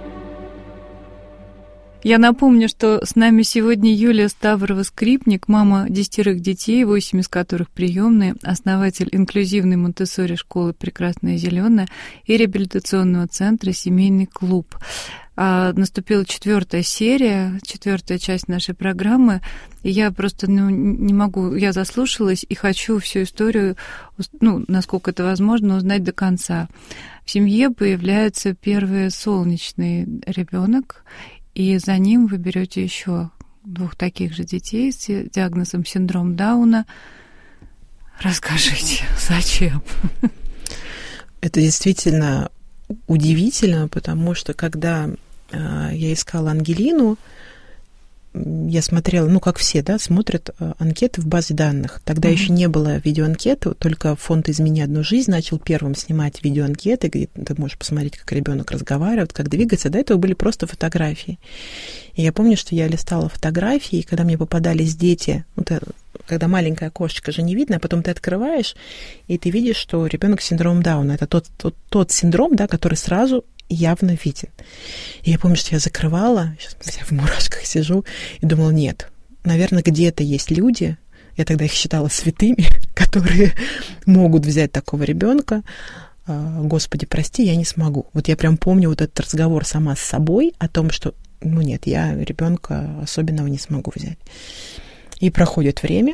Я напомню, что с нами сегодня Юлия Ставрова-Скрипник, мама десятерых детей, восемь из которых приемные, основатель инклюзивной Монтессори школы «Прекрасная зеленая» и реабилитационного центра «Семейный клуб». А наступила четвертая серия, четвертая часть нашей программы, и я просто ну, не могу, я заслушалась и хочу всю историю, ну, насколько это возможно, узнать до конца. В семье появляется первый солнечный ребенок, и за ним вы берете еще двух таких же детей с диагнозом синдром Дауна. Расскажите, зачем? Это действительно удивительно, потому что когда я искала Ангелину, я смотрела, ну, как все, да, смотрят анкеты в базе данных. Тогда mm-hmm. еще не было видеоанкеты, только фонд «Измени одну жизнь» начал первым снимать видеоанкеты, где ты можешь посмотреть, как ребенок разговаривает, как двигается. До этого были просто фотографии. И я помню, что я листала фотографии, и когда мне попадались дети, вот, когда маленькое окошечко же не видно, а потом ты открываешь, и ты видишь, что ребенок с синдромом Дауна. Это тот, тот, тот синдром, да, который сразу явно виден. И я помню, что я закрывала, сейчас я в мурашках сижу, и думала: нет, наверное, где-то есть люди, я тогда их считала святыми, которые могут взять такого ребенка. Господи, прости, я не смогу. Вот я прям помню вот этот разговор сама с собой о том, что, ну нет, я ребенка особенного не смогу взять. И проходит время,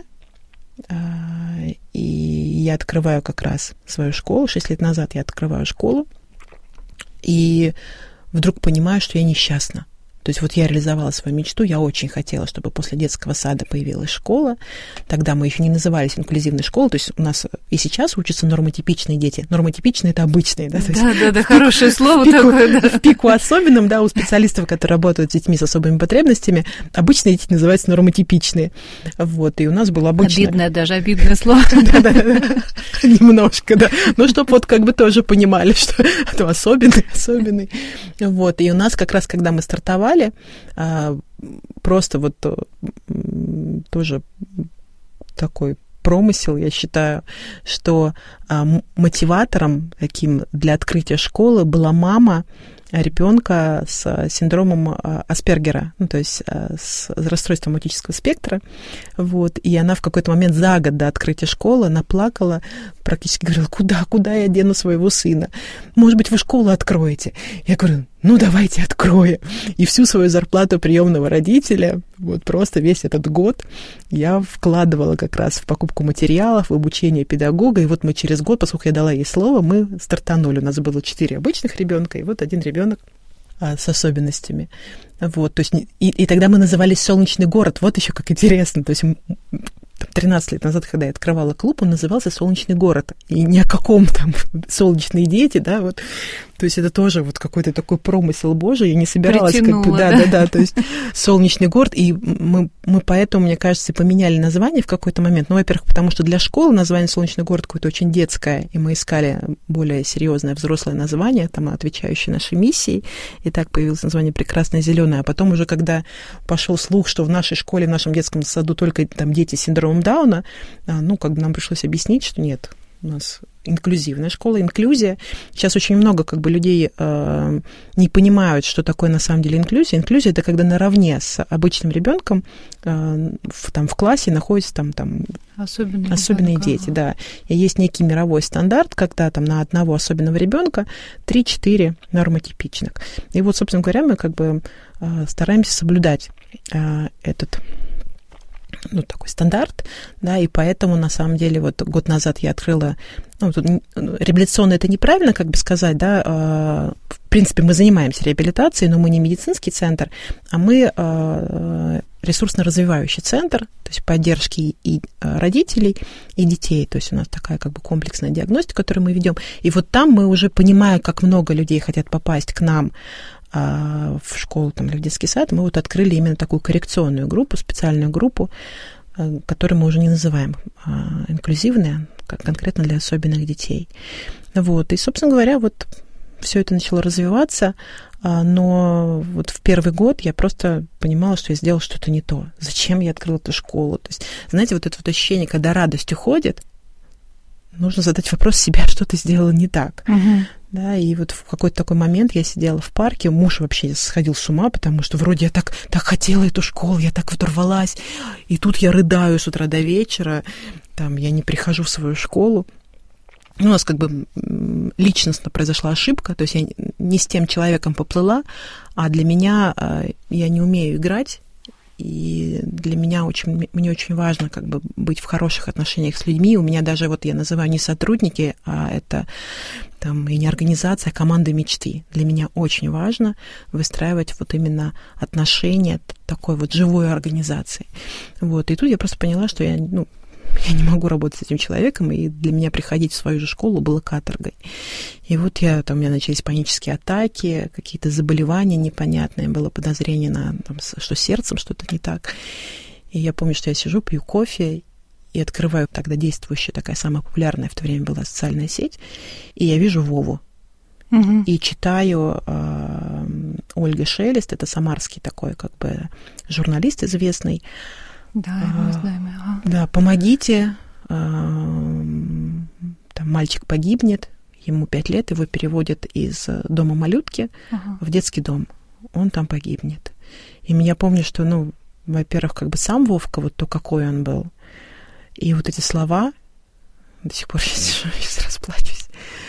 и я открываю как раз свою школу. Шесть лет назад я открываю школу, и вдруг понимаю, что я несчастна. То есть вот я реализовала свою мечту, я очень хотела, чтобы после детского сада появилась школа. Тогда мы еще не назывались инклюзивной школой, то есть у нас и сейчас учатся нормотипичные дети. Нормотипичные — это обычные, да? Да-да-да, хорошее слово пику, такое, да. В пику особенным, да, у специалистов, которые работают с детьми с особыми потребностями, обычные дети называются нормотипичные. Вот, и у нас было обычное... Обидное даже, обидное слово. Да-да-да, немножко, да. Ну, чтобы вот как бы тоже понимали, что это особенный, особенный. Вот, и у нас как раз, когда мы стартовали, просто вот тоже такой промысел, я считаю, что мотиватором таким для открытия школы была мама ребенка с синдромом Аспергера, ну, то есть с расстройством аутического спектра. Вот, и она в какой-то момент за год до открытия школы наплакала, практически говорила: куда, куда я дену своего сына? Может быть, вы школу откроете? Я говорю: ну, давайте откроем. И всю свою зарплату приемного родителя, вот просто весь этот год я вкладывала как раз в покупку материалов, в обучение педагога. И вот мы через год, поскольку я дала ей слово, мы стартанули. У нас было четыре обычных ребенка, и вот один ребенок а, с особенностями. Вот, то есть, и, и тогда мы назывались «Солнечный город». Вот еще как интересно. То есть тринадцать лет назад, когда я открывала клуб, он назывался «Солнечный город». И ни о каком там «Солнечные дети», да, вот. То есть это тоже вот какой-то такой промысел Божий. Я не собиралась Притянула, как бы... Да, да, да, да. То есть солнечный город. И мы, мы поэтому, мне кажется, поменяли название в какой-то момент. Ну, во-первых, потому что для школы название солнечный город какое-то очень детское. И мы искали более серьезное взрослое название, там, отвечающее нашей миссии. И так появилось название «Прекрасное зеленое». А потом уже, когда пошел слух, что в нашей школе, в нашем детском саду только там дети с синдромом Дауна, ну, как бы нам пришлось объяснить, что нет, у нас инклюзивная школа, инклюзия. Сейчас очень много как бы людей э, не понимают, что такое на самом деле инклюзия. Инклюзия – это когда наравне с обычным ребенком э, в, там, в классе находятся там, там особенные, особенные ребенок, дети. ага. Да. И есть некий мировой стандарт, когда там на одного особенного ребенка три-четыре нормотипичных. И вот, собственно говоря, мы как бы э, стараемся соблюдать э, этот ну, такой стандарт, да, и поэтому, на самом деле, вот год назад я открыла, ну, тут, реабилитационно это неправильно, как бы сказать, да, э, в принципе, мы занимаемся реабилитацией, но мы не медицинский центр, а мы э, ресурсно-развивающий центр, то есть поддержки и родителей, и детей, то есть у нас такая как бы комплексная диагностика, которую мы ведем, и вот там мы уже понимаем, как много людей хотят попасть к нам в школу там, или в детский сад, мы вот открыли именно такую коррекционную группу, специальную группу, которую мы уже не называем инклюзивная, как конкретно для особенных детей. Вот. И, собственно говоря, вот все это начало развиваться, но вот в первый год я просто понимала, что я сделала что-то не то. Зачем я открыла эту школу? То есть, знаете, вот это вот ощущение, когда радость уходит, нужно задать вопрос себе, что ты сделала не так. Угу. Да, и вот в какой-то такой момент я сидела в парке, муж вообще сходил с ума, потому что вроде я так, так хотела эту школу, я так вот рвалась, и тут я рыдаю с утра до вечера, там, я не прихожу в свою школу. У нас как бы личностно произошла ошибка, то есть я не с тем человеком поплыла, а для меня я не умею играть, и для меня очень, мне очень важно как бы быть в хороших отношениях с людьми. У меня даже, вот я называю не сотрудники, а это там и не организация, а команда мечты. Для меня очень важно выстраивать вот именно отношения такой вот живой организации. Вот. И тут я просто поняла, что я, ну, я не могу работать с этим человеком, и для меня приходить в свою же школу было каторгой. И вот я, там у меня начались панические атаки, какие-то заболевания непонятные, было подозрение, на, там, что с сердцем что-то не так. И я помню, что я сижу, пью кофе, и открываю тогда действующая, такая самая популярная в то время была социальная сеть, и я вижу Вову. Угу. И читаю э, Ольга Шелест, это самарский такой как бы журналист известный. Да, его знаем. Ага. Да, помогите, там мальчик погибнет, ему пять лет, его переводят из дома малютки ага. в детский дом, он там погибнет. И я помню, что, ну, во-первых, как бы сам Вовка, вот то, какой он был, и вот эти слова, до сих пор я сижу, сейчас расплачусь.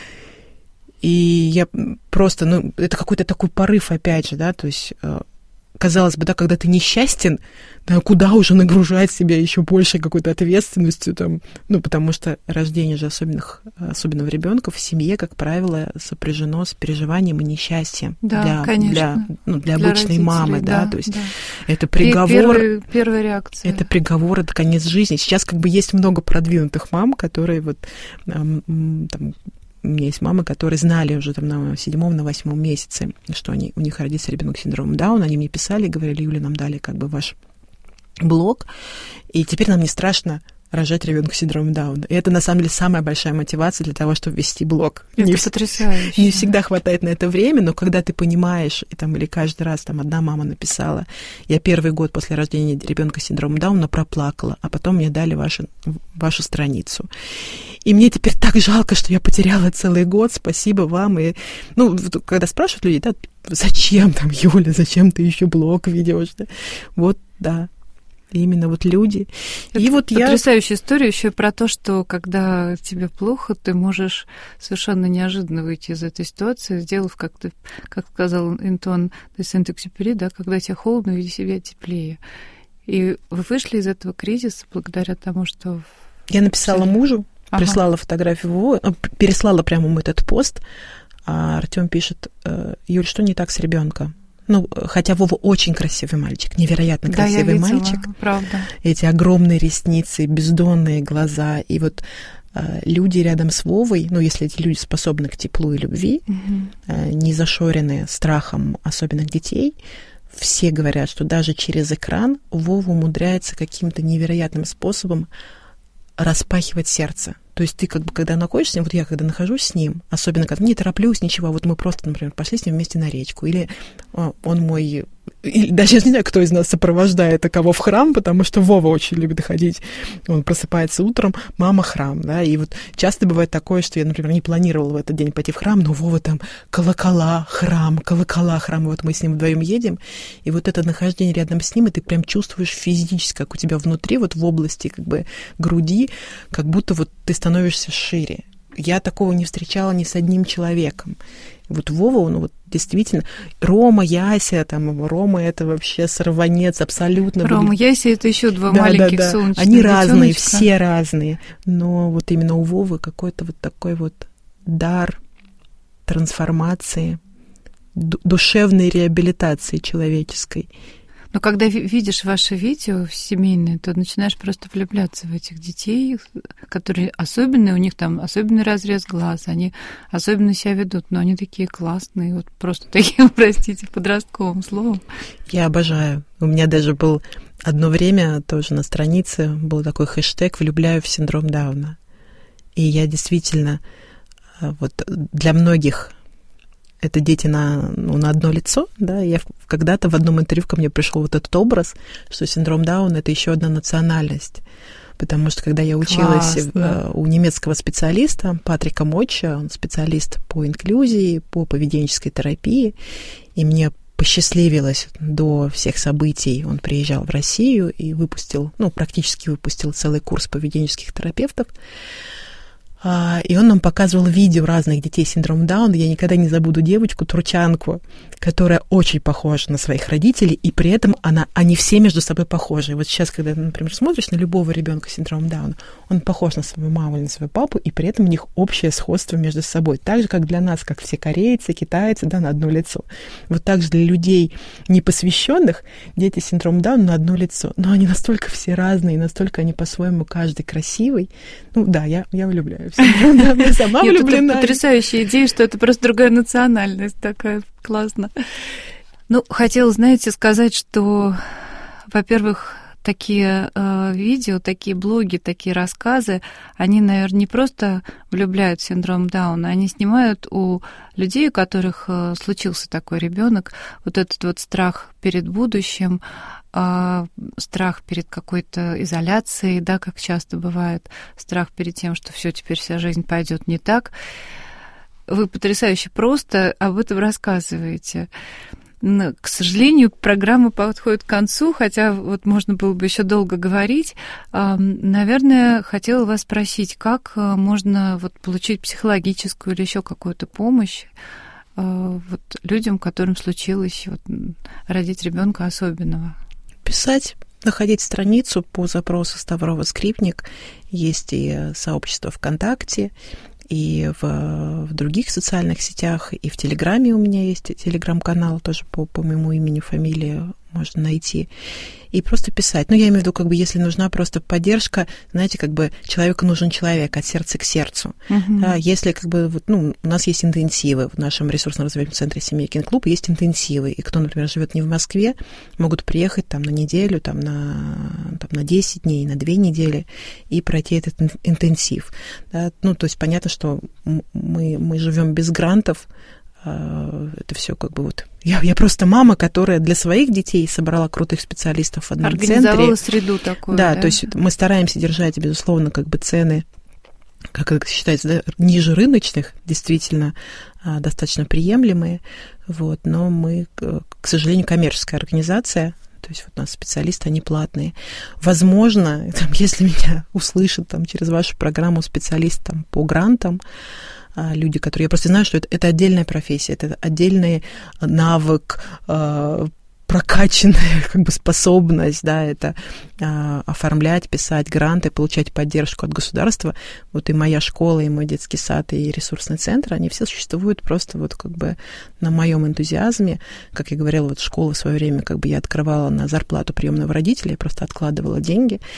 И я просто, ну, это какой-то такой порыв, опять же, да, то есть... Казалось бы, да, когда ты несчастен, да, куда уже нагружать себя еще большей какой-то ответственностью, там, ну, потому что рождение же особенных, особенного ребенка в семье, как правило, сопряжено с переживанием и несчастьем да, для, конечно. для, ну, для, для обычной мамы, да, да, то есть да. это приговор, Первый, первая реакция. Это приговор, это конец жизни. Сейчас как бы есть много продвинутых мам, которые вот там, у меня есть мамы, которые знали уже там на седьмом, на восьмом месяце, что они, у них родится ребенок с синдромом Дауна. Они мне писали, говорили: Юля, нам дали как бы ваш блог, и теперь нам не страшно рожать ребенка с синдромом Дауна. И это, на самом деле, самая большая мотивация для того, чтобы вести блог. Это не потрясающе. Не всегда хватает на это время, но когда ты понимаешь, и там, или каждый раз там одна мама написала: я первый год после рождения ребенка с синдромом Дауна проплакала, а потом мне дали вашу, вашу страницу. И мне теперь так жалко, что я потеряла целый год, спасибо вам. И, ну, когда спрашивают людей, да, зачем там, Юля, зачем ты еще блог ведешь? Да? Вот, да. Именно вот люди. Это и вот потрясающая я... история еще про то, что когда тебе плохо, ты можешь совершенно неожиданно выйти из этой ситуации, сделав, как ты, как сказал Антуан де Сент-Экзюпери, да, когда тебе холодно, веди себя теплее. И вы вышли из этого кризиса благодаря тому, что... Я написала мужу, ага. прислала фотографию Вовы, переслала прямо ему этот пост, а Артём пишет: Юль, что не так с ребенком? Ну, хотя Вова очень красивый мальчик, невероятно красивый да, я видела, мальчик. Правда. Эти огромные ресницы, бездонные глаза. И вот люди рядом с Вовой, ну, если эти люди способны к теплу и любви, mm-hmm. не зашорены страхом особенных детей, все говорят, что даже через экран Вова умудряется каким-то невероятным способом распахивать сердце. То есть ты как бы, когда находишься с ним, вот я когда нахожусь с ним, особенно когда не тороплюсь, ничего, вот мы просто, например, пошли с ним вместе на речку, или он мой... Или, даже я не знаю, кто из нас сопровождает, а кого в храм, потому что Вова очень любит ходить. Он просыпается утром, мама храм, да, и вот часто бывает такое, что я, например, не планировала в этот день пойти в храм, но Вова там колокола, храм, колокола, храм, и вот мы с ним вдвоем едем, и вот это нахождение рядом с ним, и ты прям чувствуешь физически, как у тебя внутри, вот в области как бы груди, как будто вот ты становишься шире. Я такого не встречала ни с одним человеком. Вот Вова, он вот действительно... Рома, Яся, там, Рома это вообще сорванец абсолютно. Рома, были... Яся это еще два да, маленьких да, да. солнечных Они детёночка. разные, все разные. Но вот именно у Вовы какой-то вот такой вот дар трансформации, душевной реабилитации человеческой. Но когда видишь ваши видео семейные, то начинаешь просто влюбляться в этих детей, которые особенные, у них там особенный разрез глаз, они особенно себя ведут, но они такие классные, вот просто такие, простите, подростковым словом. Я обожаю. У меня даже был одно время тоже на странице был такой хэштег «Влюбляю в синдром Дауна». И я действительно вот для многих... Это дети на, ну, на одно лицо, да, я когда-то в одном интервью ко мне пришел вот этот образ, что синдром Дауна — это еще одна национальность, потому что когда я училась в, у немецкого специалиста Патрика Моча, он специалист по инклюзии, по поведенческой терапии, и мне посчастливилось до всех событий, он приезжал в Россию и выпустил, ну, практически выпустил целый курс поведенческих терапевтов. И он нам показывал видео разных детей с синдромом Дауна. Я никогда не забуду девочку, турчанку, которая очень похожа на своих родителей, и при этом она, они все между собой похожи. И вот сейчас, когда, например, смотришь на любого ребенка с синдромом Дауна, он похож на свою маму или на своего папу, и при этом у них общее сходство между собой. Так же, как для нас, как все корейцы, китайцы, да, на одно лицо. Вот так же для людей непосвященных дети с синдромом Дауна на одно лицо. Но они настолько все разные, настолько они по-своему каждый красивый. Ну да, я, я влюбляюсь. Я сама влюблена. Это потрясающая идея, что это просто другая национальность такая, классно. Ну, хотела, знаете, сказать, что, во-первых, такие э, видео, такие блоги, такие рассказы, они, наверное, не просто влюбляют в синдром Дауна, они снимают у людей, у которых э, случился такой ребенок, вот этот вот страх перед будущим, э, страх перед какой-то изоляцией, да, как часто бывает, страх перед тем, что все теперь вся жизнь пойдет не так. Вы потрясающе просто об этом рассказываете. К сожалению, программа подходит к концу, хотя вот можно было бы еще долго говорить. Наверное, хотела вас спросить, как можно вот получить психологическую или еще какую-то помощь вот людям, которым случилось вот родить ребенка особенного? Писать, находить страницу по запросу Ставрова Скрипник. Есть и сообщество ВКонтакте, и в, в других социальных сетях, и в Телеграме у меня есть телеграм-канал, тоже по, по моему имени, фамилии можно найти, и просто писать. Ну, я имею в виду, как бы, если нужна просто поддержка, знаете, как бы человеку нужен человек от сердца к сердцу. Uh-huh. Да, если, как бы, вот, ну, у нас есть интенсивы, в нашем ресурсно-развивательном центре «Семейкин клуб» есть интенсивы, и кто, например, живет не в Москве, могут приехать там на неделю, там на, там, на десять дней, на две недели и пройти этот интенсив. Да, ну, то есть понятно, что мы, мы живем без грантов, это все как бы вот... Я, я просто мама, которая для своих детей собрала крутых специалистов в одном центре. Организовала среду такую, да, да? То есть мы стараемся держать, безусловно, как бы цены, как это считается, да, ниже рыночных, действительно достаточно приемлемые, вот, но мы, к сожалению, коммерческая организация, то есть вот у нас специалисты, они платные. Возможно, там, если меня услышат там, через вашу программу специалист там, по грантам, люди, которые... Я просто знаю, что это, это отдельная профессия, это отдельный навык, э, прокачанная как бы способность, да, это э, оформлять, писать гранты, получать поддержку от государства. Вот и моя школа, и мой детский сад, и ресурсный центр, они все существуют просто вот как бы на моем энтузиазме. Как я говорила, вот школа в свое время как бы я открывала на зарплату приемного родителя, я просто откладывала деньги.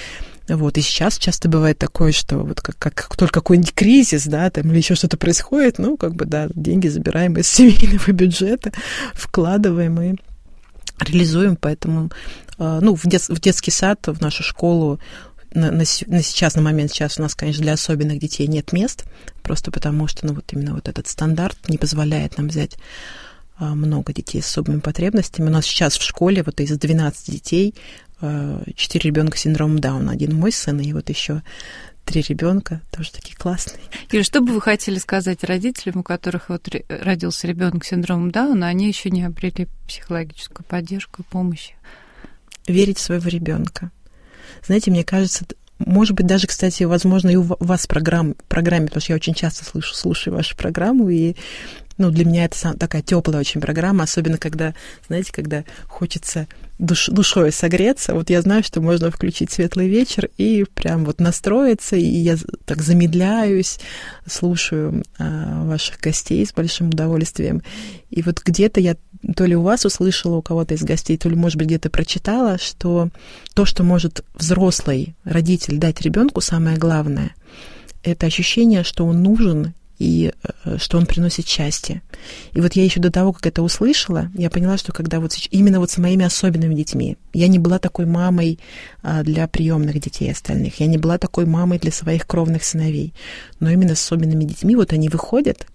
Вот, и сейчас часто бывает такое, что вот как, как, как только какой-нибудь кризис, да, там, или еще что-то происходит, ну, как бы, да, деньги забираем из семейного бюджета, вкладываем и реализуем, поэтому, ну, в, дет, в детский сад, в нашу школу на, на, на сейчас, на момент сейчас у нас, конечно, для особенных детей нет мест, просто потому что, ну, вот именно вот этот стандарт не позволяет нам взять много детей с особыми потребностями. У нас сейчас в школе вот из двенадцати детей четыре ребенка с синдромом Дауна. Один мой сын, и вот еще три ребенка, тоже такие классные. Ира, что бы вы хотели сказать родителям, у которых вот родился ребенок с синдромом Дауна, они еще не обрели психологическую поддержку и помощь? Верить в своего ребенка. Знаете, мне кажется, может быть, даже, кстати, возможно, и у вас в программе, программе, потому что я очень часто слышу, слушаю вашу программу, и ну, для меня это такая теплая очень программа, особенно когда, знаете, когда хочется душ, душой согреться. Вот я знаю, что можно включить «Светлый вечер» и прям вот настроиться, и я так замедляюсь, слушаю а, ваших гостей с большим удовольствием. И вот где-то я то ли у вас услышала, у кого-то из гостей, то ли, может быть, где-то прочитала, что то, что может взрослый родитель дать ребенку, самое главное, это ощущение, что он нужен, и что он приносит счастье. И вот я еще до того, как это услышала, я поняла, что когда вот именно вот с моими особенными детьми, я не была такой мамой для приемных детей остальных, я не была такой мамой для своих кровных сыновей, но именно с особенными детьми вот они выходят,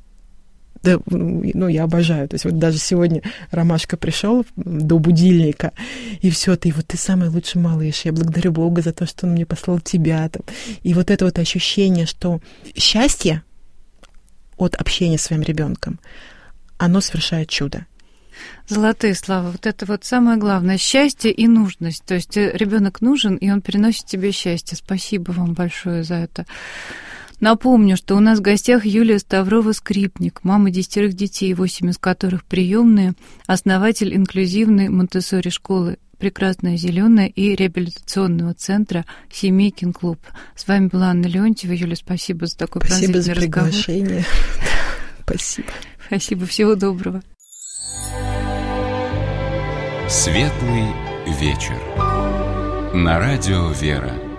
да, ну, я обожаю. То есть вот даже сегодня Ромашка пришел до будильника, и все, ты вот ты самый лучший малыш. Я благодарю Бога за то, что он мне послал тебя. Там. И вот это вот ощущение, что счастье от общения с своим ребенком, оно совершает чудо. Золотые слова. Вот это вот самое главное. Счастье и нужность. То есть ребенок нужен, и он приносит тебе счастье. Спасибо вам большое за это. Напомню, что у нас в гостях Юлия Ставрова-Скрипник, мама десятерых детей, восемь из которых приемные, основатель инклюзивной Монтессори школы «Прекрасная зеленая» и реабилитационного центра «Семейкин клуб». С вами была Анна Леонтьева. Юля, спасибо за такой спасибо пронзительный разговор. Спасибо за приглашение. Спасибо. Спасибо. Всего доброго. Светлый вечер. На радио «Вера».